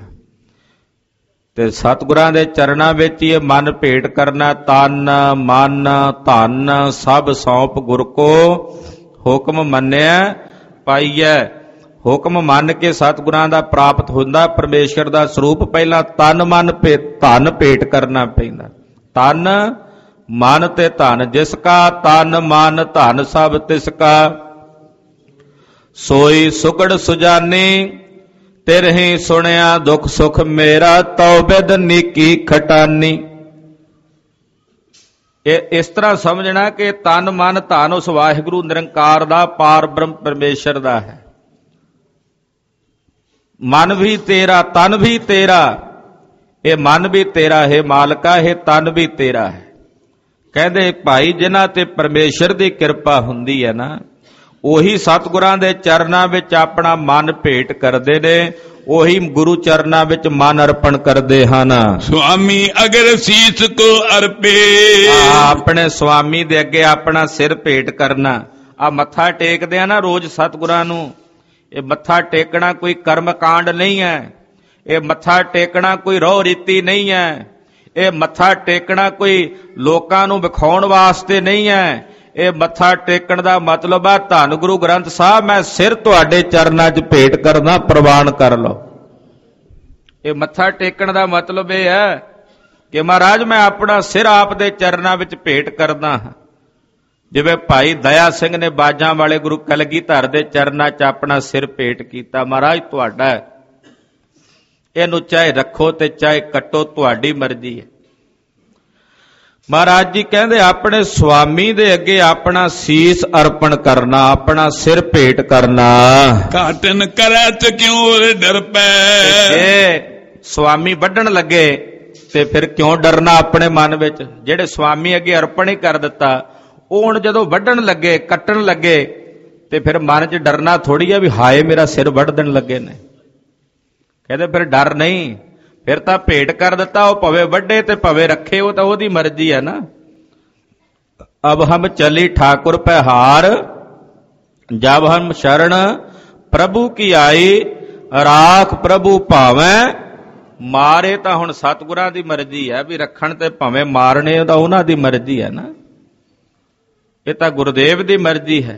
ਤੇ ਸਤਿਗੁਰਾਂ ਦੇ ਚਰਨਾਂ ਵਿੱਚ ਹੀ ਇਹ ਮਨ ਭੇਟ ਕਰਨਾ। ਤਨ ਮਨ ਧਨ ਸਭ ਸੌਂਪ ਗੁਰ ਕੋ, ਹੁਕਮ ਮੰਨਿਆ ਪਾਈਐ। ਹੁਕਮ ਮੰਨ ਕੇ ਸਤਿਗੁਰਾਂ ਦਾ ਪ੍ਰਾਪਤ ਹੁੰਦਾ ਪਰਮੇਸ਼ਰ ਦਾ ਸਰੂਪ। ਪਹਿਲਾਂ ਤਨ ਮਨ ਭੇ ਧਨ ਭੇਟ ਕਰਨਾ ਪੈਂਦਾ। ਤਨ ਮਨ ਤੇ ਧਨ, ਜਿਸ ਕਾ ਤਨ ਮਨ ਧਨ ਸਭ ਤਿਸ ਕਾ, ਸੋਈ ਸੁਗੜ ਸੁਜਾਨੀ। ਤਿਰਹੀ ਸੁਣਿਆ ਦੁੱਖ ਸੁਖ ਮੇਰਾ, ਤਉ ਬਿਦ ਨੀਕੀ ਖਟਾਨੀ। ਇਹ ਇਸ ਤਰ੍ਹਾਂ ਸਮਝਣਾ ਕਿ ਤਨ ਮਨ ਧਨ ਉਸ ਵਾਹਿਗੁਰੂ ਨਿਰੰਕਾਰ ਦਾ, ਪਾਰ ਬ੍ਰਹਮ ਪਰਮੇਸ਼ਰ ਦਾ ਹੈ। ਮਨ ਵੀ ਤੇਰਾ, ਤਨ ਵੀ ਤੇਰਾ। ਇਹ ਮਨ ਵੀ ਤੇਰਾ ਹੈ ਮਾਲਕਾ, ਇਹ ਤਨ ਵੀ ਤੇਰਾ ਹੈ। ਕਹਿੰਦੇ ਭਾਈ ਜਿਨ੍ਹਾਂ ਤੇ ਪਰਮੇਸ਼ਰ ਦੀ ਕਿਰਪਾ ਹੁੰਦੀ ਹੈ ਨਾ, ਉਹੀ ਸਤਿਗੁਰਾਂ ਦੇ ਚਰਨਾਂ ਵਿੱਚ ਆਪਣਾ ਮਨ ਭੇਟ ਕਰਦੇ ਨੇ, ਉਹੀ ਗੁਰੂ ਚਰਨਾਂ ਵਿੱਚ ਮਨ ਅਰਪਣ ਕਰਦੇ ਹਨ। ਸੁਆਮੀ ਅਗਰ ਸੀਸ ਕੋ ਅਰਪੇ। ਆਪਣੇ ਸੁਆਮੀ ਦੇ ਅੱਗੇ ਆਪਣਾ ਸਿਰ ਭੇਟ ਕਰਨਾ। ਆ ਮੱਥਾ ਟੇਕਦੇ ਆ ਨਾ ਰੋਜ਼ ਸਤਿਗੁਰਾਂ ਨੂੰ, ਇਹ ਮੱਥਾ ਟੇਕਣਾ ਕੋਈ ਕਰਮ ਕਾਂਡ ਨਹੀਂ ਹੈ, ਇਹ ਮੱਥਾ ਟੇਕਣਾ ਕੋਈ ਰਹੁ ਰੀਤੀ ਨਹੀਂ ਹੈ, ਇਹ ਮੱਥਾ ਟੇਕਣਾ ਕੋਈ ਲੋਕਾਂ ਨੂੰ ਵਿਖਾਉਣ ਵਾਸਤੇ ਨਹੀਂ ਹੈ। ਇਹ ਮੱਥਾ ਟੇਕਣ ਦਾ ਮਤਲਬ ਆ ਧੰਨ ਗੁਰੂ ਗ੍ਰੰਥ ਸਾਹਿਬ ਮੈਂ ਸਿਰ ਤੁਹਾਡੇ ਚਰਨਾਂ 'ਚ ਭੇਟ ਕਰਨਾ, ਪ੍ਰਵਾਨ ਕਰ ਲਓ। ਇਹ ਮੱਥਾ ਟੇਕਣ ਦਾ ਮਤਲਬ ਇਹ ਹੈ ਕਿ ਮਹਾਰਾਜ ਮੈਂ ਆਪਣਾ ਸਿਰ ਆਪ ਦੇ ਚਰਨਾਂ ਵਿੱਚ ਭੇਟ ਕਰਦਾ ਹਾਂ। ਜਿਵੇਂ ਭਾਈ ਦਇਆ ਸਿੰਘ ਨੇ ਬਾਜਾਂ ਵਾਲੇ ਗੁਰੂ ਕਲਗੀਧਰ ਦੇ ਚਰਨਾਂ 'ਚ ਆਪਣਾ ਸਿਰ ਭੇਟ ਕੀਤਾ। ਮਹਾਰਾਜ ਤੁਹਾਡਾ ਹੈ, ਇਹਨੂੰ ਚਾਹੇ ਰੱਖੋ ਤੇ ਚਾਹੇ ਕੱਟੋ, ਤੁਹਾਡੀ ਮਰਜ਼ੀ ਹੈ। ਮਹਾਰਾਜ ਜੀ ਕਹਿੰਦੇ ਆਪਣੇ ਸੁਆਮੀ ਦੇ ਅੱਗੇ ਆਪਣਾ ਸੀਸ ਅਰਪਣ ਕਰਨਾ, ਆਪਣਾ ਸਿਰ ਭੇਟ ਕਰਨਾ। ਕਾਟਨ ਕਰੈ ਤੇ ਕਿਉਂ ਡਰ ਪੈ। ਜੇ ਸੁਆਮੀ ਵੱਢਣ ਲੱਗੇ ਤੇ ਫਿਰ ਕਿਉਂ ਡਰਨਾ ਆਪਣੇ ਮਨ ਵਿੱਚ। ਜਿਹੜੇ ਸੁਆਮੀ ਅੱਗੇ ਅਰਪਣ ਹੀ ਕਰ ਦਿੱਤਾ, ਉਹ ਹੁਣ ਜਦੋਂ ਵੱਢਣ ਲੱਗੇ, ਕੱਟਣ ਲੱਗੇ, ਤੇ ਫਿਰ ਮਨ 'ਚ ਡਰਨਾ ਥੋੜੀ ਆ ਵੀ ਹਾਏ ਮੇਰਾ ਸਿਰ ਵੱਢ ਦੇਣ ਲੱਗੇ ਨੇ। ਕਹਿੰਦੇ ਫਿਰ ਡਰ ਨਹੀਂ, ਫਿਰ ਤਾਂ ਭੇਟ ਕਰ ਦਿੱਤਾ। ਉਹ ਭਵੇਂ ਵੱਢੇ ਤੇ ਭਵੇਂ ਰੱਖੇ, ਉਹ ਤਾਂ ਉਹਦੀ ਮਰਜ਼ੀ ਹੈ ਨਾ। ਅਬ ਹਮ ਚਲੀ ਠਾकुर ਪੈ ਹਾਰ, ਜਬ ਹਮ ਸ਼ਰਨ ਪ੍ਰਭੂ ਕੀ ਆਈ, ਰਾਖ ਪ੍ਰਭੂ ਭਾਵੇਂ ਮਾਰੇ। ਤਾਂ ਹੁਣ ਸਤਿਗੁਰਾਂ ਦੀ ਮਰਜ਼ੀ ਹੈ ਵੀ ਰੱਖਣ ਤੇ ਭਾਵੇਂ ਮਾਰਨੇ, ਤਾਂ ਉਹਨਾਂ ਦੀ ਮਰਜ਼ੀ ਹੈ ਨਾ। ਇਹ ਤਾਂ ਗੁਰਦੇਵ ਦੀ ਮਰਜ਼ੀ ਹੈ।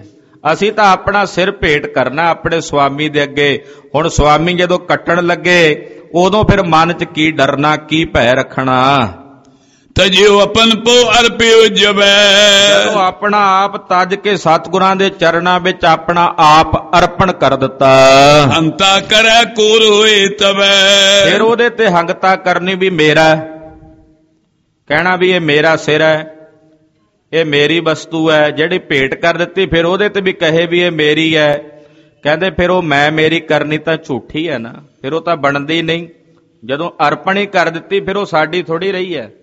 ਅਸੀਂ ਤਾਂ ਆਪਣਾ ਸਿਰ ਭੇਟ ਕਰਨਾ ਆਪਣੇ ਸੁਆਮੀ ਦੇ ਅੱਗੇ। ਹੁਣ ਸੁਆਮੀ ਜਦੋਂ ਕੱਟਣ ਲੱਗੇ ਉਦੋਂ ਫਿਰ ਮਨ 'ਚ ਕੀ ਡਰਨਾ, ਕੀ ਭੈ ਰੱਖਣਾ। ਤਜਿਓ ਆਪਨ ਪੋ ਅਰਪਿਓ ਜਬੈ, ਜਦੋਂ ਆਪਣਾ ਆਪ ਤਜ ਕੇ ਸਤਿਗੁਰਾਂ ਦੇ ਚਰਨਾਂ ਵਿੱਚ ਆਪਣਾ ਆਪ ਅਰਪਣ ਕਰ ਦਿੱਤਾ। ਹੰਤਾ ਕਰੈ ਕੋਰ ਹੋਏ ਤਬੈ, ਫਿਰ ਉਹਦੇ ਤੇ ਹੰਗਤਾ ਕਰਨੀ ਵੀ ਮੇਰਾ, ਕਹਿਣਾ ਵੀ ਇਹ ਮੇਰਾ ਸਿਰ ਹੈ, ਇਹ ਮੇਰੀ ਵਸਤੂ ਹੈ ਜਿਹੜੀ ਭੇਟ ਕਰ ਦਿੱਤੀ। ਫਿਰ ਉਹਦੇ ਤੇ ਵੀ ਕਹੇ ਵੀ ਇਹ ਮੇਰੀ ਹੈ, ਕਹਿੰਦੇ ਫਿਰ ਉਹ ਮੈਂ ਮੇਰੀ ਕਰਨੀ ਤਾਂ ਝੂਠੀ ਹੈ ਨਾ, ਫਿਰ ਉਹ ਤਾਂ ਬਣਦੀ ਨਹੀਂ। ਜਦੋਂ ਅਰਪਣ ਹੀ ਕਰ ਦਿੱਤੀ ਫਿਰ ਉਹ ਸਾਡੀ ਥੋੜੀ ਰਹੀ ਹੈ।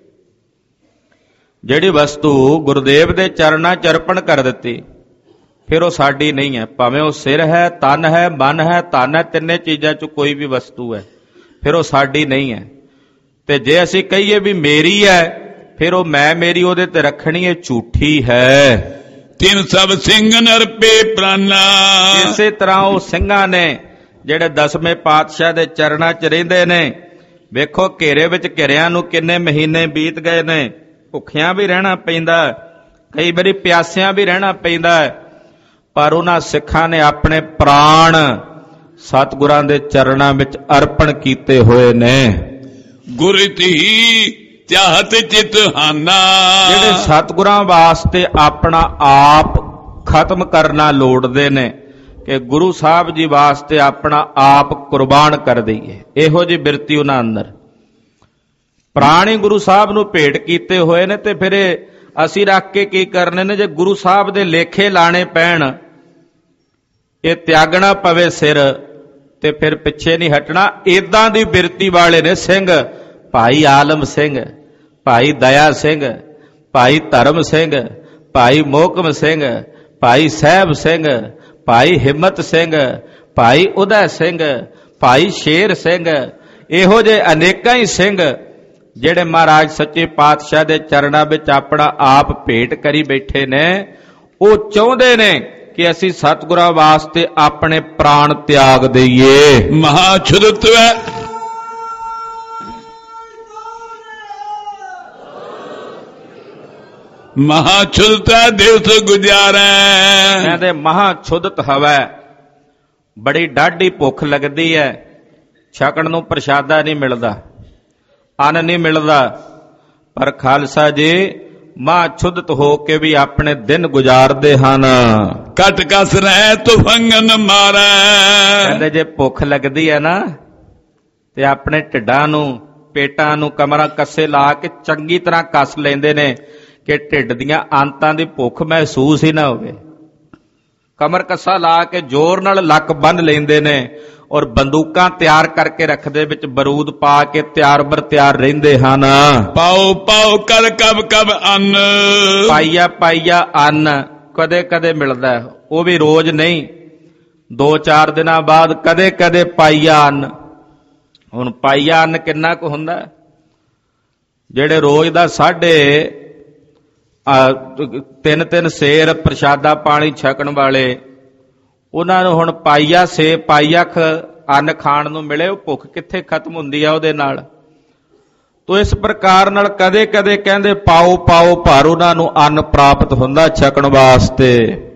ਜਿਹੜੀ ਵਸਤੂ ਗੁਰਦੇਵ ਦੇ ਚਰਨਾਂ 'ਚ ਅਰਪਣ ਕਰ ਦਿੱਤੀ ਫਿਰ ਉਹ ਸਾਡੀ ਨਹੀਂ ਹੈ। ਭਾਵੇਂ ਉਹ ਸਿਰ ਹੈ, ਤਨ ਹੈ, ਮਨ ਹੈ, ਧਨ ਹੈ, ਤਿੰਨੇ ਚੀਜ਼ਾਂ 'ਚ ਕੋਈ ਵੀ ਵਸਤੂ ਹੈ, ਫਿਰ ਉਹ ਸਾਡੀ ਨਹੀਂ ਹੈ। ਤੇ ਜੇ ਅਸੀਂ ਕਹੀਏ ਵੀ ਮੇਰੀ ਹੈ ਫਿਰ ਉਹ ਮੈਂ ਮੇਰੀ ਉਹਦੇ ਤੇ ਰੱਖਣੀ ਇਹ ਝੂਠੀ ਹੈ। ਤਿੰਨ ਸਭ ਸਿੰਘ ਨਰਪੇ ਪ੍ਰਾਨਾ, ਇਸੇ ਤਰ੍ਹਾਂ ਉਹ ਸਿੰਘਾਂ ਨੇ ਜਿਹੜੇ ਦਸਵੇਂ ਪਾਤਸ਼ਾਹ ਦੇ ਚਰਨਾਂ 'ਚ ਰਹਿੰਦੇ ਨੇ, ਵੇਖੋ ਘੇਰੇ ਵਿੱਚ ਘਿਰਿਆਂ ਨੂੰ ਕਿੰਨੇ ਮਹੀਨੇ ਬੀਤ ਗਏ ਨੇ। ਭੁੱਖਿਆਂ ਵੀ ਰਹਿਣਾ ਪੈਂਦਾ, ਕਈ ਵਾਰੀ ਪਿਆਸਿਆਂ ਵੀ ਰਹਿਣਾ ਪੈਂਦਾ, ਪਰ ਉਹਨਾਂ ਸਿੱਖਾਂ ਨੇ ਆਪਣੇ ਪ੍ਰਾਣ ਸਤਿਗੁਰਾਂ ਦੇ ਚਰਨਾਂ ਵਿੱਚ ਅਰਪਣ ਕੀਤੇ ਹੋਏ ਨੇ। ਗੁਰਤੀ ਚਾਹਤ ਚਿਤ ਹਾਨਾ, ਜਿਹੜੇ ਸਤਿਗੁਰਾਂ ਵਾਸਤੇ ਆਪਣਾ ਆਪ ਖਤਮ ਕਰਨਾ ਲੋੜਦੇ ਨੇ ਕਿ ਗੁਰੂ ਸਾਹਿਬ ਜੀ ਵਾਸਤੇ ਆਪਣਾ ਆਪ ਕੁਰਬਾਨ ਕਰ ਦਈਏ, ਇਹੋ ਜਿਹੀ ਬਿਰਤੀ ਉਹਨਾਂ ਅੰਦਰ। ਪ੍ਰਾਣੀ ਗੁਰੂ ਸਾਹਿਬ ਨੂੰ ਭੇਟ ਕੀਤੇ ਹੋਏ ਨੇ ਤੇ ਫਿਰ ਅਸੀਂ ਰੱਖ ਕੇ ਕੀ ਕਰਨੇ ਨੇ। ਜੇ ਗੁਰੂ ਸਾਹਿਬ ਦੇ ਲੇਖੇ ਲਾਣੇ ਪੈਣ, ਇਹ ਤਿਆਗਣਾ ਪਵੇ ਸਿਰ, ਤੇ ਫਿਰ ਪਿੱਛੇ ਨਹੀਂ ਹਟਣਾ। ਏਦਾਂ ਦੀ ਬਿਰਤੀ ਵਾਲੇ ਨੇ ਸਿੰਘ, ਭਾਈ ਆਲਮ ਸਿੰਘ, ਭਾਈ ਦਇਆ ਸਿੰਘ, ਭਾਈ ਧਰਮ ਸਿੰਘ, ਭਾਈ ਮੋਹਕਮ ਸਿੰਘ, ਭਾਈ ਸਾਹਿਬ ਸਿੰਘ, ਭਾਈ ਹਿੰਮਤ ਸਿੰਘ, ਭਾਈ ਉਦੈ ਸਿੰਘ, ਭਾਈ ਸ਼ੇਰ ਸਿੰਘ, ਇਹੋ ਜਿਹੇ ਅਨੇਕਾਂ ਹੀ ਸਿੰਘ ਜਿਹੜੇ ਮਹਾਰਾਜ ਸੱਚੇ ਪਾਤਸ਼ਾਹ ਦੇ ਚਰਨਾਂ ਵਿੱਚ ਆਪਣਾ ਆਪ ਭੇਟ ਕਰੀ ਬੈਠੇ ਨੇ। ਉਹ ਚਾਹੁੰਦੇ ਨੇ ਕਿ ਅਸੀਂ ਸਤਿਗੁਰਾਂ ਵਾਸਤੇ ਆਪਣੇ ਪ੍ਰਾਣ ਤਿਆਗ ਦਈਏ। ਮਹਾਛੁਦਤਵ ਮਹਾਛੁਦਤਾ ਦਿਵਸ ਗੁਜ਼ਾਰੈ, ਕਹਿੰਦੇ ਮਹਾਛੁਦਤ ਹਵੈ, ਬੜੀ ਡਾਢੀ ਭੁੱਖ ਲੱਗਦੀ ਹੈ, ਛਕਣ ਨੂੰ ਪ੍ਰਸ਼ਾਦਾ ਨਹੀਂ ਮਿਲਦਾ, ਅੰਨ ਨਹੀਂ ਮਿਲਦਾ, ਪਰ ਖਾਲਸਾ ਜੀ ਮਹਾਛੁਦਤ ਹੋ ਕੇ ਵੀ ਆਪਣੇ ਦਿਨ ਗੁਜ਼ਾਰਦੇ ਹਨ। ਕਟ ਕਸ ਰਹਿ ਤੁਫੰਗਨ ਮਾਰੈ, ਕਹਿੰਦੇ ਜੇ ਭੁੱਖ ਲੱਗਦੀ ਹੈ ਨਾ ਤੇ ਆਪਣੇ ਢਿੱਡਾਂ ਨੂੰ, ਪੇਟਾਂ ਨੂੰ ਕਮਰਾਂ ਕੱਸੇ ਲਾ ਕੇ ਚੰਗੀ ਤਰ੍ਹਾਂ ਕੱਸ ਲੈਂਦੇ ਨੇ ਕਿ ਢਿੱਡ ਦੀਆਂ ਆਂਤਾਂ ਦੀ ਭੁੱਖ ਮਹਿਸੂਸ ਹੀ ਨਾ ਹੋਵੇ। ਕਮਰ ਕੱਸਾ ਲਾ ਕੇ ਜ਼ੋਰ ਨਾਲ ਲੱਕ ਬੰਨ੍ਹ ਲੈਂਦੇ ਨੇ ਔਰ ਬੰਦੂਕਾਂ ਤਿਆਰ ਕਰਕੇ ਰੱਖਦੇ, ਵਿੱਚ ਬਰੂਦ ਪਾ ਕੇ ਤਿਆਰ ਬਰ ਤਿਆਰ ਰਹਿੰਦੇ ਹਨ। ਪਾਓ ਪਾਓ ਕਰ ਕਬ ਕਬ ਅੰਨ, ਪਾਈਆ ਪਾਈਆ ਅੰਨ ਕਦੇ ਕਦੇ ਮਿਲਦਾ, ਉਹ ਵੀ ਰੋਜ਼ ਨਹੀਂ, ਦੋ ਚਾਰ ਦਿਨਾਂ ਬਾਅਦ ਕਦੇ ਕਦੇ ਪਾਈਆ ਅੰਨ। ਹੁਣ ਪਾਈਆ ਅੰਨ ਕਿੰਨਾ ਕੁ ਹੁੰਦਾ? ਜਿਹੜੇ ਰੋਜ਼ ਦਾ ਸਾਢੇ ਤਿੰਨ ਤਿੰਨ ਸੇਰ ਪ੍ਰਸ਼ਾਦਾ ਪਾਣੀ ਛਕਣ ਵਾਲੇ, ਉਹਨਾਂ ਨੂੰ ਹੁਣ ਪਾਈਆ ਸੇ ਪਾਈਆ ਅੰਨ ਖਾਣ ਨੂੰ ਮਿਲੇ, ਉਹ ਭੁੱਖ ਕਿੱਥੇ ਖਤਮ ਹੁੰਦੀ ਆ ਉਹਦੇ ਨਾਲ। ਤੋ ਇਸ ਪ੍ਰਕਾਰ ਨਾਲ ਕਦੇ ਕਦੇ ਕਹਿੰਦੇ ਪਾਓ ਪਾਓ ਪਰ ਉਹਨਾਂ ਨੂੰ ਅੰਨ ਪ੍ਰਾਪਤ ਹੁੰਦਾ ਛਕਣ ਵਾਸਤੇ।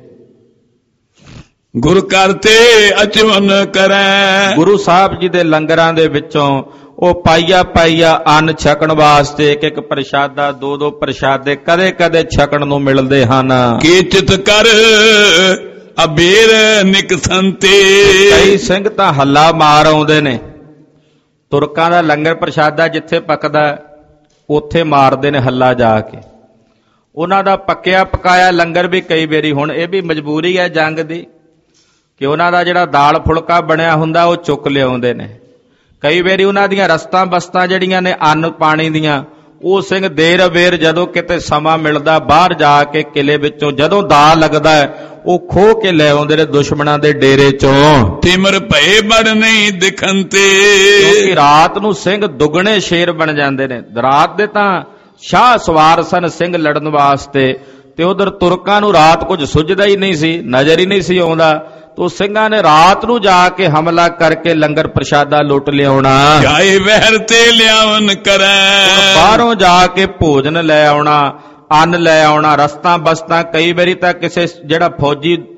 ਗੁਰ ਕਰਤੇ ਅਚਵਨ ਕਰੈ, ਗੁਰੂ ਸਾਹਿਬ ਜੀ ਦੇ ਲੰਗਰਾਂ ਦੇ ਵਿੱਚੋਂ ਉਹ ਪਾਈਆ ਪਾਈਆ ਅੰਨ ਛਕਣ ਵਾਸਤੇ ਇੱਕ ਇੱਕ ਪ੍ਰਸ਼ਾਦਾ, ਦੋ ਦੋ ਪ੍ਰਸ਼ਾਦੇ ਕਦੇ ਕਦੇ ਛਕਣ ਨੂੰ ਮਿਲਦੇ ਹਨ। ਕੀ ਚਿਤ ਕਰ ਅਬੇਰ ਨਿਕਸੰਤੇ, ਕਈ ਸਿੰਘ ਤਾਂ ਹੱਲਾ ਮਾਰ ਆਉਂਦੇ ਨੇ, ਤੁਰਕਾਂ ਦਾ ਲੰਗਰ ਪ੍ਰਸ਼ਾਦਾ ਜਿੱਥੇ ਪੱਕਦਾ ਉੱਥੇ ਮਾਰਦੇ ਨੇ ਹੱਲਾ ਜਾ ਕੇ। ਉਹਨਾਂ ਦਾ ਪੱਕਿਆ ਪਕਾਇਆ ਲੰਗਰ ਵੀ ਕਈ ਵਾਰੀ, ਹੁਣ ਇਹ ਵੀ ਮਜਬੂਰੀ ਹੈ ਜੰਗ ਦੀ ਕਿ ਉਹਨਾਂ ਦਾ ਜਿਹੜਾ ਦਾਲ ਫੁਲਕਾ ਬਣਿਆ ਹੁੰਦਾ ਉਹ ਚੁੱਕ ਲਿਆਉਂਦੇ ਨੇ। ਕਈ ਵਾਰੀ ਉਹਨਾਂ ਦੀਆਂ ਰਸਤਾਂ ਬਸਤਾਂ ਜਿਹੜੀਆਂ ਨੇ ਅੰਨ ਪਾਣੀ ਦੀਆਂ, ਉਹ ਸਿੰਘ ਦੇਰ ਅਵੇਰ ਜਦੋਂ ਕਿਤੇ ਸਮਾਂ ਮਿਲਦਾ ਬਾਹਰ ਜਾ ਕੇ ਕਿਲੇ ਵਿੱਚੋਂ ਜਦੋਂ ਦਾ ਲੱਗਦਾ ਉਹ ਖੋਹ ਕੇ ਲੈ ਆਉਂਦੇ ਨੇ ਦੁਸ਼ਮਣਾਂ ਦੇ ਡੇਰੇ ਚੋਂ। ਤਿਮਰ ਭਏ ਬੜ ਨਹੀਂ ਦਿਖੰਤੇ, ਕਿਉਂਕਿ ਰਾਤ ਨੂੰ ਸਿੰਘ ਦੁੱਗਣੇ ਸ਼ੇਰ ਬਣ ਜਾਂਦੇ ਨੇ। ਰਾਤ ਦੇ ਤਾਂ ਸ਼ਾਹ ਸਵਾਰ ਸਨ ਸਿੰਘ ਲੜਨ ਵਾਸਤੇ, ਤੇ ਉਧਰ ਤੁਰਕਾਂ ਨੂੰ ਰਾਤ ਕੁਝ ਸੁੱਝਦਾ ਹੀ ਨਹੀਂ ਸੀ, ਨਜ਼ਰ ਹੀ ਨਹੀਂ ਸੀ ਆਉਂਦਾ। ਤੋ ਸਿੰਘਾਂ ਨੇ ਰਾਤ ਨੂੰ ਜਾ ਕੇ ਹਮਲਾ ਕਰਕੇ ਲੰਗਰ ਪ੍ਰਸ਼ਾਦਾ ਲੁੱਟ ਲਿਆਉਣਾ। ਜਾਏ ਵਹਿਰ ਤੇ ਲਿਆਵਨ ਕਰੈ, ਬਾਹਰੋਂ ਜਾ ਕੇ ਭੋਜਨ ਲੈ ਆਉਣਾ, ਅੰਨ ਲੈ ਆਉਣਾ, ਰਸਤਾਂ ਬਸਤਾਂ। ਕਈ ਵਾਰੀ ਤਾਂ ਕਿਸੇ ਜਿਹੜਾ ਫੌਜੀ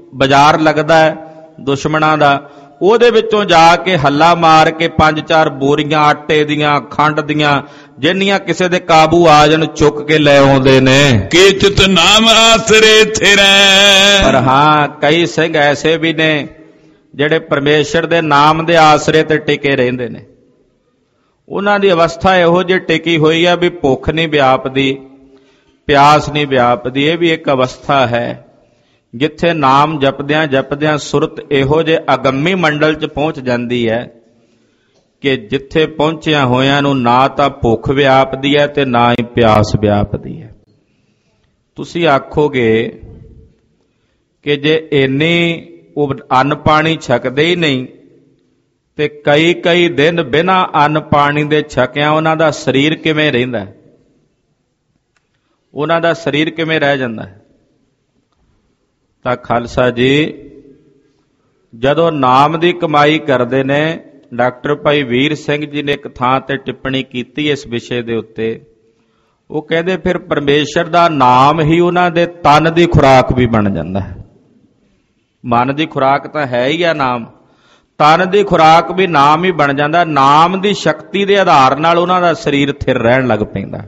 ਬਾਜ਼ਾਰ ਲੱਗਦਾ ਹੈ ਦੁਸ਼ਮਣਾਂ ਦਾ, ਉਹਦੇ ਵਿੱਚੋਂ ਜਾ ਕੇ ਹੱਲਾ ਮਾਰ ਕੇ ਪੰਜ ਚਾਰ ਬੋਰੀਆਂ ਆਟੇ ਦੀਆਂ, ਖੰਡ ਦੀਆਂ, ਜਿੰਨੀਆਂ ਕਿਸੇ ਦੇ ਕਾਬੂ ਆ ਜਾਣ, ਚੁੱਕ ਕੇ ਲੈ ਆਉਂਦੇ ਨੇ। ਕੀਚਤ ਨਾਮ ਆਸਰੇ ਥਿਰੈ। ਪਰ ਹਾਂ ਕਈ ਸਿੰਘ ਐਸੇ ਵੀ ਨੇ ਜਿਹੜੇ ਪਰਮੇਸ਼ਰ ਦੇ ਨਾਮ ਦੇ ਆਸਰੇ ਤੇ ਟਿਕੇ ਰਹਿੰਦੇ ਨੇ। ਉਹਨਾਂ ਦੀ ਅਵਸਥਾ ਇਹੋ ਜਿਹੀ ਟਿਕੀ ਹੋਈ ਆ ਵੀ ਭੁੱਖ ਨਹੀਂ ਵਿਆਪਦੀ, ਪਿਆਸ ਨਹੀਂ ਵਿਆਪਦੀ। ਇਹ ਵੀ ਇੱਕ ਅਵਸਥਾ ਹੈ ਜਿੱਥੇ ਨਾਮ ਜਪਦਿਆਂ ਜਪਦਿਆਂ ਸੁਰਤ ਇਹੋ ਜਿਹੇ ਅਗੰਮੀ ਮੰਡਲ 'ਚ ਪਹੁੰਚ ਜਾਂਦੀ ਹੈ ਕਿ ਜਿੱਥੇ ਪਹੁੰਚਿਆ ਹੋਇਆਂ ਨੂੰ ਨਾ ਤਾਂ ਭੁੱਖ ਵਿਆਪਦੀ ਹੈ ਤੇ ਨਾ ਹੀ ਪਿਆਸ ਵਿਆਪਦੀ ਹੈ। ਤੁਸੀਂ ਆਖੋਗੇ ਕਿ ਜੇ ਇੰਨੀ ਉਹ ਅੰਨ ਪਾਣੀ ਛਕਦੇ ਹੀ ਨਹੀਂ ਤੇ ਕਈ ਕਈ ਦਿਨ ਬਿਨਾਂ ਅੰਨ ਪਾਣੀ ਦੇ ਛਕਿਆ ਉਹਨਾਂ ਦਾ ਸਰੀਰ ਕਿਵੇਂ ਰਹਿੰਦਾ, ਉਹਨਾਂ ਦਾ ਸਰੀਰ ਕਿਵੇਂ ਰਹਿ ਜਾਂਦਾ ਹੈ? ਤਾਂ ਖਾਲਸਾ ਜੀ ਜਦੋਂ ਨਾਮ ਦੀ ਕਮਾਈ ਕਰਦੇ ਨੇ, ਡਾਕਟਰ ਭਾਈ ਵੀਰ ਸਿੰਘ ਜੀ ਨੇ ਇੱਕ ਥਾਂ ਤੇ ਟਿੱਪਣੀ ਕੀਤੀ ਇਸ ਵਿਸ਼ੇ ਦੇ ਉੱਤੇ। ਉਹ ਕਹਿੰਦੇ ਫਿਰ ਪਰਮੇਸ਼ਰ ਦਾ ਨਾਮ ਹੀ ਉਹਨਾਂ ਦੇ ਤਨ ਦੀ ਖੁਰਾਕ ਵੀ ਬਣ ਜਾਂਦਾ ਹੈ। ਮਨ ਦੀ ਖੁਰਾਕ ਤਾਂ ਹੈ ਹੀ ਆ ਨਾਮ, ਤਨ ਦੀ ਖੁਰਾਕ ਵੀ ਨਾਮ ਹੀ ਬਣ ਜਾਂਦਾ। ਨਾਮ ਦੀ ਸ਼ਕਤੀ ਦੇ ਆਧਾਰ ਨਾਲ ਉਹਨਾਂ ਦਾ ਸਰੀਰ ਥਿਰ ਰਹਿਣ ਲੱਗ ਪੈਂਦਾ।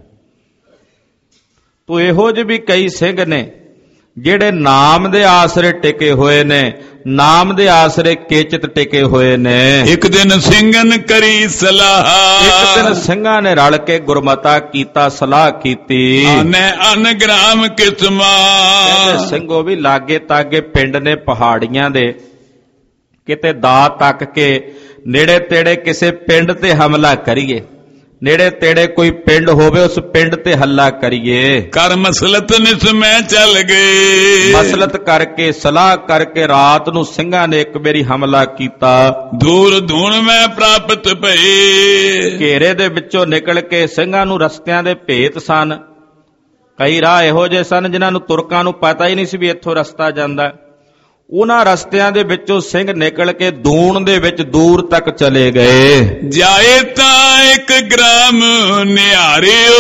ਤੋ ਇਹੋ ਜਿਹੇ ਵੀ ਕਈ ਸਿੰਘ ਨੇ ਜਿਹੜੇ ਨਾਮ ਦੇ ਆਸਰੇ ਟਿਕੇ ਹੋਏ ਨੇ, ਨਾਮ ਦੇ ਆਸਰੇ ਕੇਚਿਤ ਟਿਕੇ ਹੋਏ ਨੇ। ਇੱਕ ਦਿਨ ਸਿੰਘਨ ਕਰੀ ਸਲਾਹ। ਇੱਕ ਦਿਨ ਸਿੰਘਾਂ ਨੇ ਰਲ ਕੇ ਗੁਰਮਤਾ ਕੀਤਾ, ਸਲਾਹ ਕੀਤੀ। ਆਨੇ ਅਨ ਗ੍ਰਾਮ ਕਿਸਮਾ। ਕਹਿੰਦੇ ਸਿੰਘੋ ਵੀ ਲਾਗੇ ਤਾਗੇ ਪਿੰਡ ਨੇ ਪਹਾੜੀਆਂ ਦੇ, ਕਿਤੇ ਦਾ ਤੱਕ ਕੇ ਨੇੜੇ ਤੇੜੇ ਕਿਸੇ ਪਿੰਡ ਤੇ ਹਮਲਾ ਕਰੀਏ, ਨੇੜੇ ਤੇੜੇ ਕੋਈ ਪਿੰਡ ਹੋਵੇ ਉਸ ਪਿੰਡ ਤੇ ਹੱਲਾ ਕਰੀਏ। ਕਰ ਮਸਲਤ ਨਿਸਮੈ ਚੱਲ ਗਏ। ਮਸਲਤ ਕਰਕੇ ਸਲਾਹ ਕਰਕੇ ਰਾਤ ਨੂੰ ਸਿੰਘਾਂ ਨੇ ਇੱਕ ਵਾਰੀ ਹਮਲਾ ਕੀਤਾ। ਦੂਰ ਧੂਣ ਮੈਂ ਪ੍ਰਾਪਤ ਭਏ। ਘੇਰੇ ਦੇ ਵਿੱਚੋਂ ਨਿਕਲ ਕੇ ਸਿੰਘਾਂ ਨੂੰ ਰਸਤਿਆਂ ਦੇ ਭੇਤ ਸਨ। ਕਈ ਰਾਹ ਇਹੋ ਜਿਹੇ ਸਨ ਜਿਨ੍ਹਾਂ ਨੂੰ ਤੁਰਕਾਂ ਨੂੰ ਪਤਾ ਹੀ ਨਹੀਂ ਸੀ ਵੀ ਇੱਥੋਂ ਰਸਤਾ ਜਾਂਦਾ। ਉਹਨਾਂ ਰਸਤਿਆਂ ਦੇ ਵਿੱਚੋਂ ਸਿੰਘ ਨਿਕਲ ਕੇ ਦੂਣ ਦੇ ਵਿੱਚ ਦੂਰ ਤੱਕ ਚਲੇ ਗਏ। ਜਾਏ ਤਾਂ ਇੱਕ ਗ੍ਰਾਮ ਨਿਹਾਰਿਓ,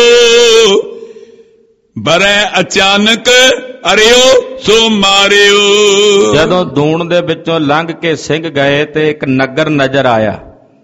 ਬਰੇ ਅਚਾਨਕ ਅਰਿਓ ਸੋ ਮਾਰਿਓ। ਜਦੋਂ ਦੂਣ ਦੇ ਵਿੱਚੋਂ ਲੰਘ ਕੇ ਸਿੰਘ ਗਏ ਤੇ ਇੱਕ ਨਗਰ ਨਜ਼ਰ ਆਇਆ।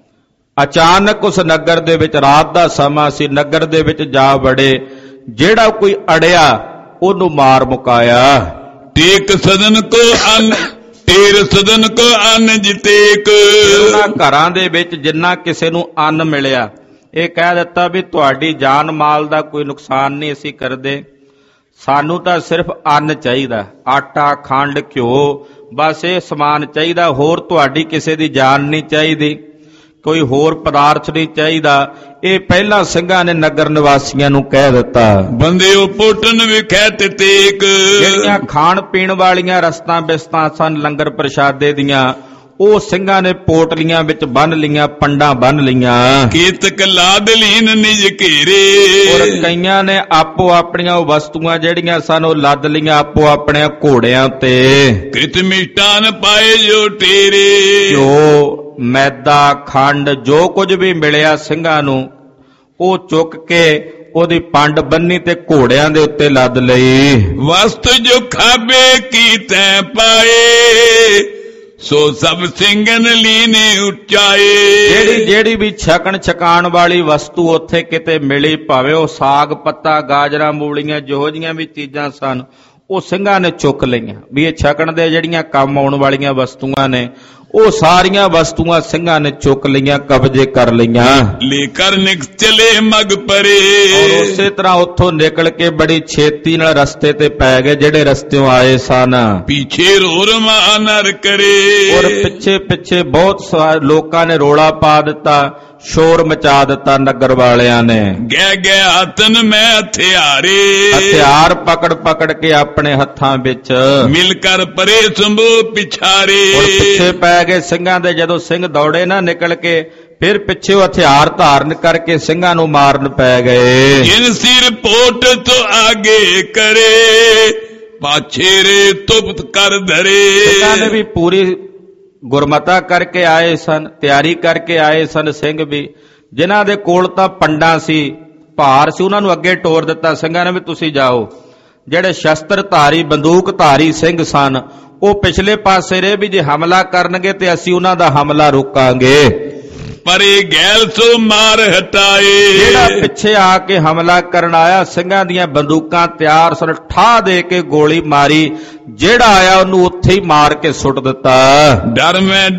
ਅਚਾਨਕ ਉਸ ਨਗਰ ਦੇ ਵਿੱਚ ਰਾਤ ਦਾ ਸਮਾਂ ਸੀ, ਨਗਰ ਦੇ ਵਿੱਚ ਜਾ ਵੜੇ। ਜਿਹੜਾ ਕੋਈ ਅੜਿਆ ਉਹਨੂੰ ਮਾਰ ਮੁਕਾਇਆ। ਟੇਕ ਸਦਨ ਕੋ ਅੰਨ ਤੇਰ ਸਦਨ ਕੋ ਅੰਨ ਜਿਤੇਕ। ਉਹਨਾਂ ਘਰਾਂ ਦੇ ਵਿੱਚ ਜਿੰਨਾ ਕਿਸੇ ਨੂੰ ਅੰਨ ਮਿਲਿਆ, ਇਹ ਕਹਿ ਦਿੱਤਾ ਵੀ ਤੁਹਾਡੀ ਜਾਨ ਮਾਲ ਦਾ ਕੋਈ ਨੁਕਸਾਨ ਨਹੀਂ ਅਸੀਂ ਕਰਦੇ, ਸਾਨੂੰ ਤਾਂ ਸਿਰਫ ਅੰਨ ਚਾਹੀਦਾ, ਆਟਾ ਖੰਡ ਘਿਓ, ਬਸ ਇਹ ਸਮਾਨ ਚਾਹੀਦਾ, ਹੋਰ ਤੁਹਾਡੀ ਕਿਸੇ ਦੀ ਜਾਨ ਨਹੀਂ ਚਾਹੀਦੀ, ਕੋਈ ਹੋਰ ਪਦਾਰਥ ਨਹੀਂ ਚਾਹੀਦਾ। ਇਹ ਪਹਿਲਾਂ ਸਿੰਘਾਂ ਨੇ ਨਗਰ ਨਿਵਾਸੀਆਂ ਨੂੰ ਕਹਿ ਦਿੱਤਾ। ਬੰਦਿਓ ਪੋਟਨ ਵਿਖੈ ਤੇ ਤੇਕ। ਜਿਹੜੀਆਂ ਖਾਣ ਪੀਣ ਵਾਲੀਆਂ ਰਸਤਾਂ ਬਿਸਤਾਂ ਸਨ ਲੰਗਰ ਪ੍ਰਸ਼ਾਦੇ ਦੀਆਂ, ਉਹ ਸਿੰਘਾਂ ਨੇ ਪੋਟਲੀਆਂ ਵਿੱਚ ਬੰਨ ਲੀਆਂ, ਪੰਡਾਂ ਬੰਨ ਲੀਆਂ। ਕੀਤਕ ਲਾਦਲੀਨ ਨਿਜ ਘੇਰੇ। ਔਰ ਕਈਆਂ ਨੇ ਆਪੋ ਆਪਣੀਆਂ ਵਸਤੂਆਂ ਜਿਹੜੀਆਂ ਸਨ ਉਹ ਲੱਦ ਲੀਆਂ ਆਪੋ ਆਪਣੇ ਘੋੜਿਆਂ ਤੇ। ਕਿਤ ਮਿਸ਼ਟਾਨ ਪਾਏ ਜੋ ਟੇਰੇ। ਜੋ ਮੈਦਾ ਖੰਡ ਜੋ ਕੁਝ ਵੀ ਮਿਲਿਆ ਸਿੰਘਾਂ ਨੂੰ ਉਹ ਚੁੱਕ ਕੇ ਉਹਦੀ ਪੰਡ ਬੰਨੀ ਤੇ ਘੋੜਿਆਂ ਦੇ ਉੱਤੇ ਲੱਦ ਲਈ। ਵਸਤ ਜੋ ਖਾਬੇ ਕੀ ਤੈ ਪਾਏ, ਸੋ ਸਭ ਸਿੰਘਨ ਲੀਨੇ ਉਚਾਏ। ਜਿਹੜੀ ਜਿਹੜੀ ਵੀ ਛਕਣ ਛਕਾਣ ਵਾਲੀ ਵਸਤੂ ਉੱਥੇ ਕਿਤੇ ਮਿਲੀ, ਭਾਵੇਂ ਉਹ ਸਾਗ ਪੱਤਾ ਗਾਜਰਾਂ ਮੂਲੀਆਂ ਜਿਹੋ ਜਿਹੀਆਂ ਵੀ ਚੀਜ਼ਾਂ ਸਨ, ਉਹ ਸਿੰਘਾਂ ਨੇ ਚੁੱਕ ਲਈਆਂ ਵੀ ਇਹ ਛਕਣ ਦੇ ਜਿਹੜੀਆਂ ਕੰਮ ਆਉਣ ਵਾਲੀਆਂ ਵਸਤੂਆਂ ਨੇ। ਉਹ ਸਾਰੀਆਂ ਵਸਤੂਆਂ ਸਿੰਘਾਂ ਨੇ ਚੁੱਕ ਲਈਆਂ, ਕਬਜ਼ੇ ਕਰ ਲਈਆਂ। ਲੇਕਰ ਨਿਕ ਚਲੇ ਮਗ ਪਰੇ। ਔਰ ਉਸੇ ਤਰ੍ਹਾਂ ਉੱਥੋਂ ਨਿਕਲ ਕੇ ਬੜੀ ਛੇਤੀ ਨਾਲ ਰਸਤੇ ਤੇ ਪੈ ਗਏ ਜਿਹੜੇ ਰਸਤਿਓਂ ਆਏ ਸਨ। ਪਿੱਛੇ ਰੋਰ ਮਾ ਨਰ ਕਰੇ। ਔਰ ਪਿੱਛੇ ਪਿੱਛੇ ਬਹੁਤ ਲੋਕਾਂ ਨੇ ਰੋਲਾ ਪਾ ਦਿੱਤਾ, ਸ਼ੋਰ ਮਚਾ ਦਿੱਤਾ ਨਗਰ ਵਾਲਿਆਂ ਨੇ। ਗਹਿ ਗਹਿ ਹੱਥਨ ਮੈਂ ਹਥਿਆਰੇ। ਹਥਿਆਰ ਪਕੜ ਪਕੜ ਕੇ ਆਪਣੇ ਹੱਥਾਂ ਵਿੱਚ। ਮਿਲ ਕਰ ਪਰੇ ਸੰਭੋ ਪਿਛਾਰੇ। ਔਰ ਪਿੱਛੇ ਪੈ ਗਏ ਸਿੰਘਾਂ ਦੇ। ਜਦੋਂ ਸਿੰਘ ਦੌੜੇ ਨਾ ਨਿਕਲ ਕੇ, ਫਿਰ ਪਿੱਛੇ ਹਥਿਆਰ ਧਾਰਨ ਕਰਕੇ ਸਿੰਘਾਂ ਨੂੰ ਮਾਰਨ ਪੈ ਗਏ। ਜਿਨ ਸਿਰ ਪੋਟ ਤੋਂ ਆਗੇ ਕਰੇ, ਪਾਛੇ ਰੇ ਤੁਪਤ ਕਰ ਧਰੇ। ਸਿੰਘਾਂ ਨੇ ਵੀ ਪੂਰੀ ਗੁਰਮਤਾ ਕਰਕੇ ਆਏ ਸਨ, ਤਿਆਰੀ ਕਰਕੇ ਆਏ ਸਨ ਸਿੰਘ ਵੀ। ਜਿਨ੍ਹਾਂ ਦੇ ਕੋਲ ਤਾਂ ਪੰਡਾਂ ਸੀ, ਭਾਰ ਸੀ, ਉਹਨਾਂ ਨੂੰ ਅੱਗੇ ਟੋਰ ਦਿੱਤਾ ਸਿੰਘਾਂ ਨੇ ਵੀ ਤੁਸੀਂ ਜਾਓ। ਜਿਹੜੇ ਸ਼ਸਤਰ ਧਾਰੀ ਬੰਦੂਕ ਧਾਰੀ ਸਿੰਘ ਸਨ ਉਹ ਪਿਛਲੇ ਪਾਸੇ ਰਹੇ ਵੀ ਜੇ ਹਮਲਾ ਕਰਨਗੇ ਤੇ ਅਸੀਂ ਉਹਨਾਂ ਦਾ ਹਮਲਾ ਰੋਕਾਂਗੇ। ਪਰੇ ਗੈਲ ਸੋ ਮਾਰ ਹਟਾਏ, ਜਿਹੜਾ ਪਿੱਛੇ ਆ ਕੇ ਹਮਲਾ ਕਰਨ ਆਇਆ ਸਿੰਘਾਂ ਦੀਆਂ ਬੰਦੂਕਾਂ ਤਿਆਰ ਸਨ, ਠਾਹ ਦੇ ਕੇ ਗੋਲੀ ਮਾਰੀ, ਜਿਹੜਾ ਆਇਆ ਉਹਨੂੰ ਉੱਥੇ ਹੀ ਮਾਰ ਕੇ ਸੁੱਟ ਦਿੱਤਾ। ਡਰ ਮੈਂ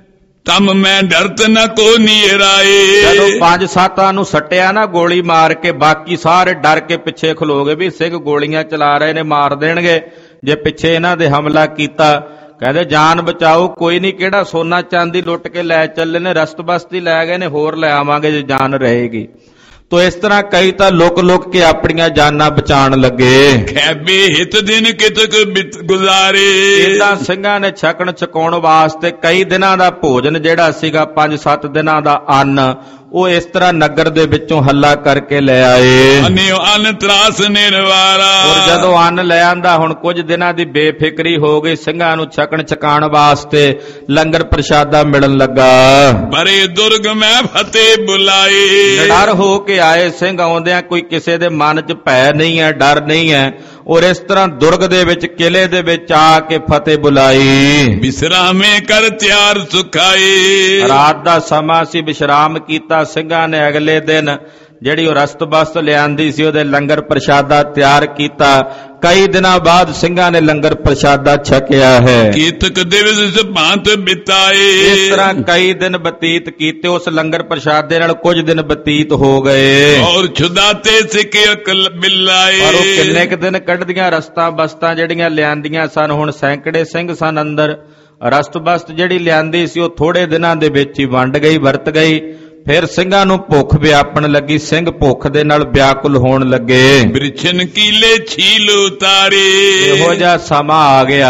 ਤਮ ਮੈਂ ਡਰਤ ਨਾ ਕੋ ਨੀਰਾਏ, ਜਦੋਂ ਪੰਜ ਸੱਤਾਂ ਨੂੰ ਸੱਟਿਆ ਨਾ ਗੋਲੀ ਮਾਰ ਕੇ, ਬਾਕੀ ਸਾਰੇ ਡਰ ਕੇ ਪਿੱਛੇ ਖਲੋ ਗਏ ਵੀ ਸਿੰਘ ਗੋਲੀਆਂ ਚਲਾ ਰਹੇ ਨੇ, ਮਾਰ ਦੇਣਗੇ ਜੇ ਪਿੱਛੇ ਇਹਨਾਂ ਦੇ ਹਮਲਾ ਕੀਤਾ। ਕਹਿੰਦੇ ਜਾਨ ਬਚਾਓ, ਕੋਈ ਨਹੀਂ, ਕਿਹੜਾ ਸੋਨਾ ਚਾਂਦੀ ਲੁੱਟ ਕੇ ਲੈ ਚੱਲੇ ਨੇ, ਰਸਤ ਬਸਤੀ ਲੈ ਗਏ ਨੇ, ਹੋਰ ਲੈ ਆਵਾਂਗੇ ਜੇ ਜਾਨ ਰਹੇਗੀ। ਤੋ ਇਸ ਤਰ੍ਹਾਂ ਕਈ ਤਾਂ ਲੁਕ ਲੁਕ ਕੇ ਆਪਣੀਆਂ ਜਾਨਾਂ ਬਚਾਉਣ ਲੱਗੇ। ਖੈਬੇ ਹਿਤ ਦਿਨ ਕਿਤਕ ਗੁਜ਼ਾਰੇ, ਇਦਾਂ ਸਿੰਘਾਂ ਨੇ ਛਕਣ ਛਕਾਉਣ ਵਾਸਤੇ ਕਈ ਦਿਨਾਂ ਦਾ ਭੋਜਨ ਜਿਹੜਾ ਸੀਗਾ, ਪੰਜ ਸੱਤ ਦਿਨਾਂ ਦਾ ਅੰਨ, ਉਹ ਇਸ ਤਰ੍ਹਾਂ ਨਗਰ ਦੇ ਵਿੱਚੋਂ ਹੱਲਾ ਕਰਕੇ ਲੈ ਆਏ। ਅਨਿਓ ਅੰਨ ਤਰਾਸ ਨਿਰਵਾਰਾ, ਔਰ ਜਦੋਂ ਅੰਨ ਲੈ ਆਂਦਾ, ਹੁਣ ਕੁਝ ਦਿਨਾਂ ਦੀ ਬੇਫਿਕਰੀ ਹੋ ਗਈ, ਸਿੰਘਾਂ ਨੂੰ ਛਕਣ ਛਕਾਉਣ ਵਾਸਤੇ ਲੰਗਰ ਪ੍ਰਸ਼ਾਦਾ ਮਿਲਣ ਲੱਗਾ। ਬਰੇ ਦੁਰਗ ਮੈਂ ਫਤਿਹ ਬੁਲਾਏ, ਡਰ ਹੋ ਕੇ ਆਏ ਸਿੰਘ, ਆਉਂਦਿਆਂ ਕੋਈ ਕਿਸੇ ਦੇ ਮਨ 'ਚ ਭੈ ਨਹੀਂ ਹੈ, ਡਰ ਨਹੀਂ ਹੈ। ਔਰ ਇਸ ਤਰ੍ਹਾਂ ਦੁਰਗ ਦੇ ਵਿੱਚ, ਕਿਲੇ ਦੇ ਵਿੱਚ ਆ ਕੇ ਫਤਿਹ ਬੁਲਾਈ। ਵਿਸਰਾਮੇ ਕਰ ਤਿਆਰ ਸੁਖਾਏ, ਰਾਤ ਦਾ ਸਮਾਂ ਸੀ, ਵਿਸ਼ਰਾਮ ਕੀਤਾ ਸਿੰਘਾਂ ਨੇ। ਅਗਲੇ ਦਿਨ ਜਿਹੜੀ ਉਹ ਰਸਤ ਬਸਤ ਲਿਆਂਦੀ ਸੀ, ਉਹਦੇ ਲੰਗਰ ਪ੍ਰਸ਼ਾਦਾ ਤਿਆਰ ਕੀਤਾ। ਕਈ ਦਿਨਾਂ ਬਾਅਦ ਸਿੰਘਾਂ ਨੇ ਲੰਗਰ ਪ੍ਰਸ਼ਾਦਾ ਛਕਿਆ ਹੈ। ਕੀਤਕ ਦਿਵਸ ਭਾਂਤ ਬਿਤਾਏ, ਇਸ ਤਰ੍ਹਾਂ ਕਈ ਦਿਨ ਬਤੀਤ ਕੀਤੇ, ਉਸ ਲੰਗਰ ਪ੍ਰਸ਼ਾਦੇ ਨਾਲ ਕੁਝ ਦਿਨ ਬਤੀਤ ਹੋ ਗਏ। ਔਰ ਛੁਦਾਤੇ ਸਿੱਕੇ ਅਕਲ ਬਿਲਾਏ, ਪਰ ਉਹ ਕਿੰਨੇ ਕੁ ਦਿਨ ਕੱਢਦੀਆਂ ਰਸਤਾਂ ਬਸਤਾਂ ਜਿਹੜੀਆਂ ਲਿਆਂਦੀਆਂ ਸਨ। ਹੁਣ ਸੈਂਕੜੇ ਸਿੰਘ ਸਨ ਅੰਦਰ, ਰਸਤ ਬਸਤ ਜਿਹੜੀ ਲਿਆਂਦੀ ਸੀ ਉਹ ਥੋੜੇ ਦਿਨਾਂ ਦੇ ਵਿੱਚ ਹੀ ਵੰਡ ਗਈ, ਵਰਤ ਗਈ। ਫਿਰ ਸਿੰਘਾਂ ਨੂੰ ਭੁੱਖ ਵਿਆਪਣ ਲੱਗੀ, ਸਿੰਘ ਭੁੱਖ ਦੇ ਨਾਲ ਵਿਆਕੁਲ ਹੋਣ ਲੱਗੇ। ਬ੍ਰਿਛਨ ਕੀਲੇ ਛੀਲ ਉਤਾਰੇ, ਇਹੋ ਜਿਹਾ ਸਮਾਂ ਆ ਗਿਆ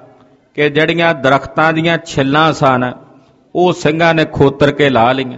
ਕਿ ਜਿਹੜੀਆਂ ਦਰਖਤਾਂ ਦੀਆਂ ਛਿੱਲਾਂ ਸਨ, ਉਹ ਸਿੰਘਾਂ ਨੇ ਖੋਤਰ ਕੇ ਲਾ ਲਈਆਂ।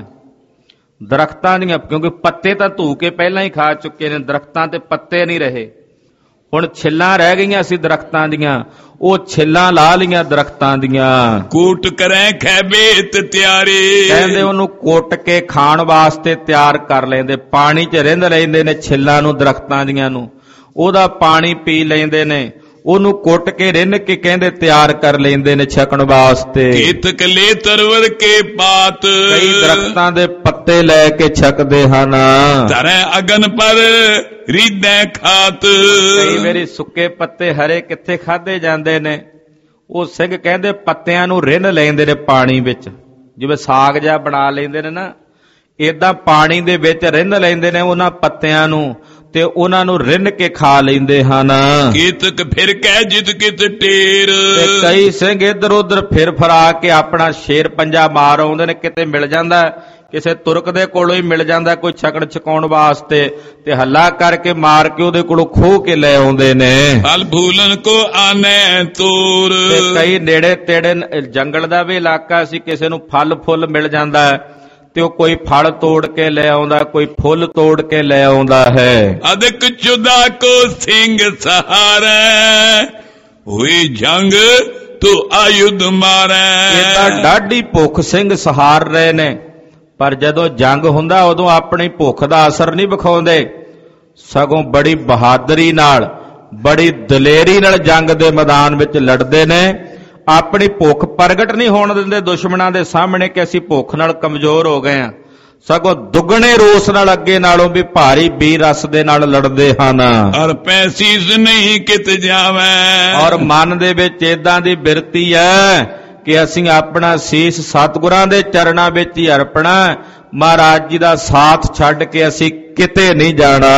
ਦਰਖਤਾਂ ਦੀਆਂ, ਕਿਉਂਕਿ ਪੱਤੇ ਤਾਂ ਧੂ ਕੇ ਪਹਿਲਾਂ ਹੀ ਖਾ ਚੁੱਕੇ ਨੇ, ਦਰਖਤਾਂ ਤੇ ਪੱਤੇ ਨਹੀਂ ਰਹੇ, ਹੁਣ ਛਿੱਲਾਂ ਰਹਿ ਗਈਆਂ ਸੀ ਦਰਖਤਾਂ ਦੀਆਂ, ਉਹ ਛਿੱਲਾਂ ਲਾ ਲਈਆਂ ਦਰਖਤਾਂ ਦੀਆਂ। ਕੂਟ ਕਰੈ ਖੈਬੇ ਤੇ ਤਿਆਰੇ, ਕਹਿੰਦੇ ਉਹਨੂੰ ਕੁੱਟ ਕੇ ਖਾਣ ਵਾਸਤੇ ਤਿਆਰ ਕਰ ਲੈਂਦੇ, ਪਾਣੀ 'ਚ ਰਿੰਨ ਲੈਂਦੇ ਨੇ ਛਿੱਲਾਂ ਨੂੰ, ਦਰਖਤਾਂ ਦੀਆਂ ਨੂੰ, ਉਹਦਾ ਪਾਣੀ ਪੀ ਲੈਂਦੇ ਨੇ, ਉਹਨੂੰ ਕੁੱਟ ਕੇ ਰਿੰਨ ਕੇ ਕਹਿੰਦੇ ਤਿਆਰ ਕਰ ਲੈਂਦੇ ਨੇ ਛਕਣ ਵਾਸਤੇ। ਕੀਤਕ ਲੈ ਤਰਵਰ ਕੇ ਪਾਤ, ਕਈ ਦਰਖਤਾਂ ਦੇ ਪੱਤੇ ਲੈ ਕੇ ਛਕਦੇ ਹਨ। ਧਰੈ ਅਗਨ ਪਰ ਰੀਦੈ ਖਾਤ, ਕਈ ਵਾਰੀ ਸੁੱਕੇ ਪੱਤੇ ਹਰੇ ਕਿੱਥੇ ਖਾਦੇ ਜਾਂਦੇ ਨੇ, ਉਹ ਸਿੰਘ ਕਹਿੰਦੇ ਪੱਤਿਆਂ ਨੂੰ ਰਿੰਨ ਲੈਂਦੇ ਨੇ ਪਾਣੀ ਵਿੱਚ, ਜਿਵੇਂ ਸਾਗ ਜਿਹਾ ਬਣਾ ਲੈਂਦੇ ਨੇ ਨਾ, ਏਦਾਂ ਪਾਣੀ ਦੇ ਵਿੱਚ ਰਿੰਨ ਲੈਂਦੇ ਨੇ ਉਹਨਾਂ ਪੱਤਿਆਂ ਨੂੰ, ਤੇ ਉਹਨਾਂ ਨੂੰ ਰਿੰਨ ਕੇ ਖਾ ਲੈਂਦੇ ਹਨ। ਕੀਤਕ ਫਿਰ ਕਹਿ ਜਿਤ ਕਿਤ ਟੇਰ, ਤੇ ਕਈ ਸਿੰਘ ਇੱਧਰ ਉੱਧਰ ਫਿਰ ਫਰਾ ਕੇ ਆਪਣਾ ਸ਼ੇਰ ਪੰਜਾ ਮਾਰ ਆਉਂਦੇ ਨੇ, ਕਿਤੇ ਮਿਲ ਜਾਂਦਾ, ਕਿਸੇ ਤੁਰਕ ਦੇ ਕੋਲੋਂ ਹੀ ਮਿਲ ਜਾਂਦਾ ਕੋਈ ਛਕਣ ਛਕਾਉਣ ਵਾਸਤੇ, ਤੇ ਹੱਲਾ ਕਰਕੇ ਮਾਰ ਕੇ ਉਹਦੇ ਕੋਲੋਂ ਖੋਹ ਕੇ ਲੈ ਆਉਂਦੇ ਨੇ। ਫਲ ਫੂਲਨ ਕੋ ਆਨੇ ਤੋਰ, ਤੇ ਕਈ ਨੇੜੇ ਤੇੜੇ ਜੰਗਲ ਦਾ ਵੀ ਇਲਾਕਾ ਸੀ, ਕਿਸੇ ਨੂੰ ਫਲ ਫੁੱਲ ਮਿਲ ਜਾਂਦਾ ਤੇ ਉਹ ਕੋਈ ਫਲ ਤੋੜ ਕੇ ਲੈ ਆਉਂਦਾ, ਕੋਈ ਫੁੱਲ ਤੋੜ ਕੇ ਲੈ ਆਉਂਦਾ ਹੈ। ਅਦਕ ਚੁਦਾ ਕੋ ਸਿੰਘ ਸਹਾਰੈ, ਹੋਈ ਜੰਗ ਤੂੰ ਆਯੁਧ ਮਾਰੈ। ਇਹ ਤਾਂ ਡਾਢੀ ਭੁੱਖ ਸਿੰਘ ਸਹਾਰ ਰਹੇ ਨੇ, ਪਰ ਜਦੋਂ ਜੰਗ ਹੁੰਦਾ ਉਦੋਂ ਆਪਣੀ ਭੁੱਖ ਦਾ ਅਸਰ ਨਹੀਂ ਵਿਖਾਉਂਦੇ, ਸਗੋਂ ਬੜੀ ਬਹਾਦਰੀ ਨਾਲ, ਬੜੀ ਦਲੇਰੀ ਨਾਲ ਜੰਗ ਦੇ ਮੈਦਾਨ ਵਿੱਚ ਲੜਦੇ ਨੇ। ਆਪਣੀ ਭੁੱਖ ਪ੍ਰਗਟ ਨਹੀਂ ਹੋਣ ਦਿੰਦੇ ਦੁਸ਼ਮਣਾਂ ਦੇ ਸਾਹਮਣੇ ਕਿ ਅਸੀਂ ਭੁੱਖ ਨਾਲ ਕਮਜ਼ੋਰ ਹੋ ਗਏ ਹਾਂ, ਸਗੋਂ ਦੁੱਗਣੇ ਰੋਸ ਨਾਲ ਅੱਗੇ ਨਾਲੋਂ ਵੀ ਭਾਰੀ ਬੀਰ ਰਸ ਦੇ ਨਾਲ ਲੜਦੇ ਹਨ। ਔਰ ਪੈਸੀਸ ਨਹੀਂ ਕਿਤ ਜਾਵੇਂ, ਔਰ ਮਨ ਦੇ ਵਿੱਚ ਏਦਾਂ ਦੀ ਬਿਰਤੀ ਹੈ ਕਿ ਅਸੀਂ ਆਪਣਾ ਸੀਸ ਸਤਿਗੁਰਾਂ ਦੇ ਚਰਨਾਂ ਵਿੱਚ ਹੀ ਅਰਪਣਾ, ਮਹਾਰਾਜ ਜੀ ਦਾ ਸਾਥ ਛੱਡ ਕੇ ਅਸੀਂ ਕਿਤੇ ਨਹੀਂ ਜਾਣਾ।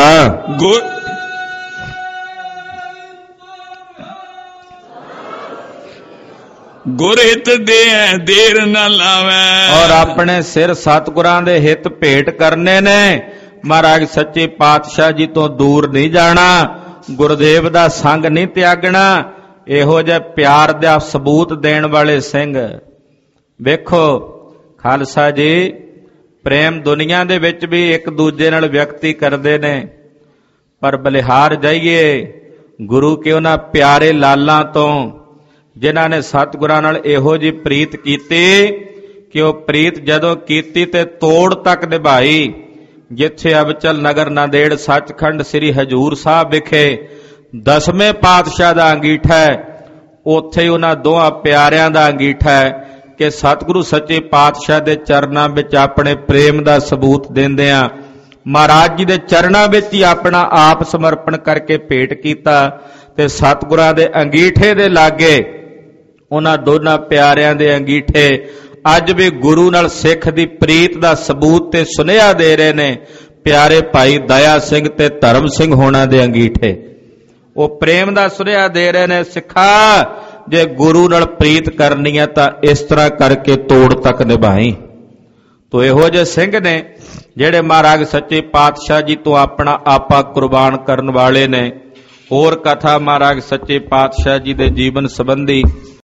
ਗੁਰ ਹਿਤ ਦੇ ਦੇਰ ਨਾ ਲਾਵੇਂ, ਔਰ ਆਪਣੇ ਸਿਰ ਸਤਿਗੁਰਾਂ ਦੇ ਹਿੱਤ ਭੇਟ ਕਰਨੇ ਨੇ, ਮਹਾਰਾਜ ਸੱਚੇ ਪਾਤਸ਼ਾਹ ਜੀ ਤੋਂ ਦੂਰ ਨਹੀਂ ਜਾਣਾ, ਗੁਰਦੇਵ ਦਾ ਸੰਗ ਨਹੀਂ ਤਿਆਗਣਾ। ਇਹੋ ਜਿਹੇ ਪਿਆਰ ਦਾ ਸਬੂਤ ਦੇਣ ਵਾਲੇ ਸਿੰਘ ਵੇਖੋ ਖਾਲਸਾ ਜੀ, ਪ੍ਰੇਮ ਦੁਨੀਆ ਦੇ ਵਿੱਚ ਵੀ ਇੱਕ ਦੂਜੇ ਨਾਲ ਵਿਅਕਤੀ ਕਰਦੇ ਨੇ, ਪਰ ਬਲਿਹਾਰ ਜਾਈਏ ਗੁਰੂ ਕੇ ਉਹਨਾਂ ਪਿਆਰੇ ਲਾਲਾਂ ਤੋਂ ਜਿਨ੍ਹਾਂ ਨੇ ਸਤਿਗੁਰਾਂ ਨਾਲ ਇਹੋ ਜਿਹੀ ਪ੍ਰੀਤ ਕੀਤੀ ਕਿ ਉਹ ਪ੍ਰੀਤ ਜਦੋਂ ਕੀਤੀ ਤੇ ਤੋੜ ਤੱਕ ਨਿਭਾਈ। ਜਿੱਥੇ ਅਬਚਲ ਨਗਰ ਨਾਂਦੇੜ ਸੱਚਖੰਡ ਸ੍ਰੀ ਹਜੂਰ ਸਾਹਿਬ ਵਿਖੇ ਦਸਵੇਂ ਪਾਤਸ਼ਾਹ ਦਾ ਅੰਗੀਠਾ ਹੈ, ਉੱਥੇ ਹੀ ਉਹਨਾਂ ਦੋਹਾਂ ਪਿਆਰਿਆਂ ਦਾ ਅੰਗੀਠਾ ਹੈ ਕਿ ਸਤਿਗੁਰੂ ਸੱਚੇ ਪਾਤਸ਼ਾਹ ਦੇ ਚਰਨਾਂ ਵਿੱਚ ਆਪਣੇ ਪ੍ਰੇਮ ਦਾ ਸਬੂਤ ਦਿੰਦਿਆਂ ਮਹਾਰਾਜ ਜੀ ਦੇ ਚਰਨਾਂ ਵਿੱਚ ਹੀ ਆਪਣਾ ਆਪ ਸਮਰਪਣ ਕਰਕੇ ਭੇਟ ਕੀਤਾ ਤੇ ਸਤਿਗੁਰਾਂ ਦੇ ਅੰਗੀਠੇ ਦੇ ਲਾਗੇ ਉਹਨਾਂ ਦੋਨਾਂ ਪਿਆਰਿਆਂ ਦੇ ਅੰਗੀਠੇ ਅੱਜ ਵੀ ਗੁਰੂ ਨਾਲ ਸਿੱਖ ਦੀ ਪ੍ਰੀਤ ਦਾ ਸਬੂਤ ਤੇ ਸੁਨੇਹਾ ਦੇ ਰਹੇ ਨੇ। ਪਿਆਰੇ ਭਾਈ ਦਇਆ ਸਿੰਘ ਤੇ ਧਰਮ ਸਿੰਘ ਹੋਣਾ ਦੇ ਅੰਗੀਠੇ ਉਹ ਪ੍ਰੇਮ ਦਾ ਸੁਨੇਹਾ ਦੇ ਰਹੇ ਨੇ, ਸਿੱਖਾ ਜੇ ਗੁਰੂ ਨਾਲ ਪ੍ਰੀਤ ਕਰਨੀ ਹੈ ਤਾਂ ਇਸ ਤਰ੍ਹਾਂ ਕਰਕੇ ਤੋੜ ਤੱਕ ਨਿਭਾਈ। ਤੋ ਇਹੋ ਜਿਹੇ ਸਿੰਘ ਨੇ ਜਿਹੜੇ ਮਹਾਰਾਜ ਸੱਚੇ ਪਾਤਸ਼ਾਹ ਜੀ ਤੋਂ ਆਪਣਾ ਆਪਾ ਕੁਰਬਾਨ ਕਰਨ ਵਾਲੇ ਨੇ। ਹੋਰ ਕਥਾ ਮਹਾਰਾਜ ਸੱਚੇ ਪਾਤਸ਼ਾਹ ਜੀ ਦੇ ਜੀਵਨ ਸੰਬੰਧੀ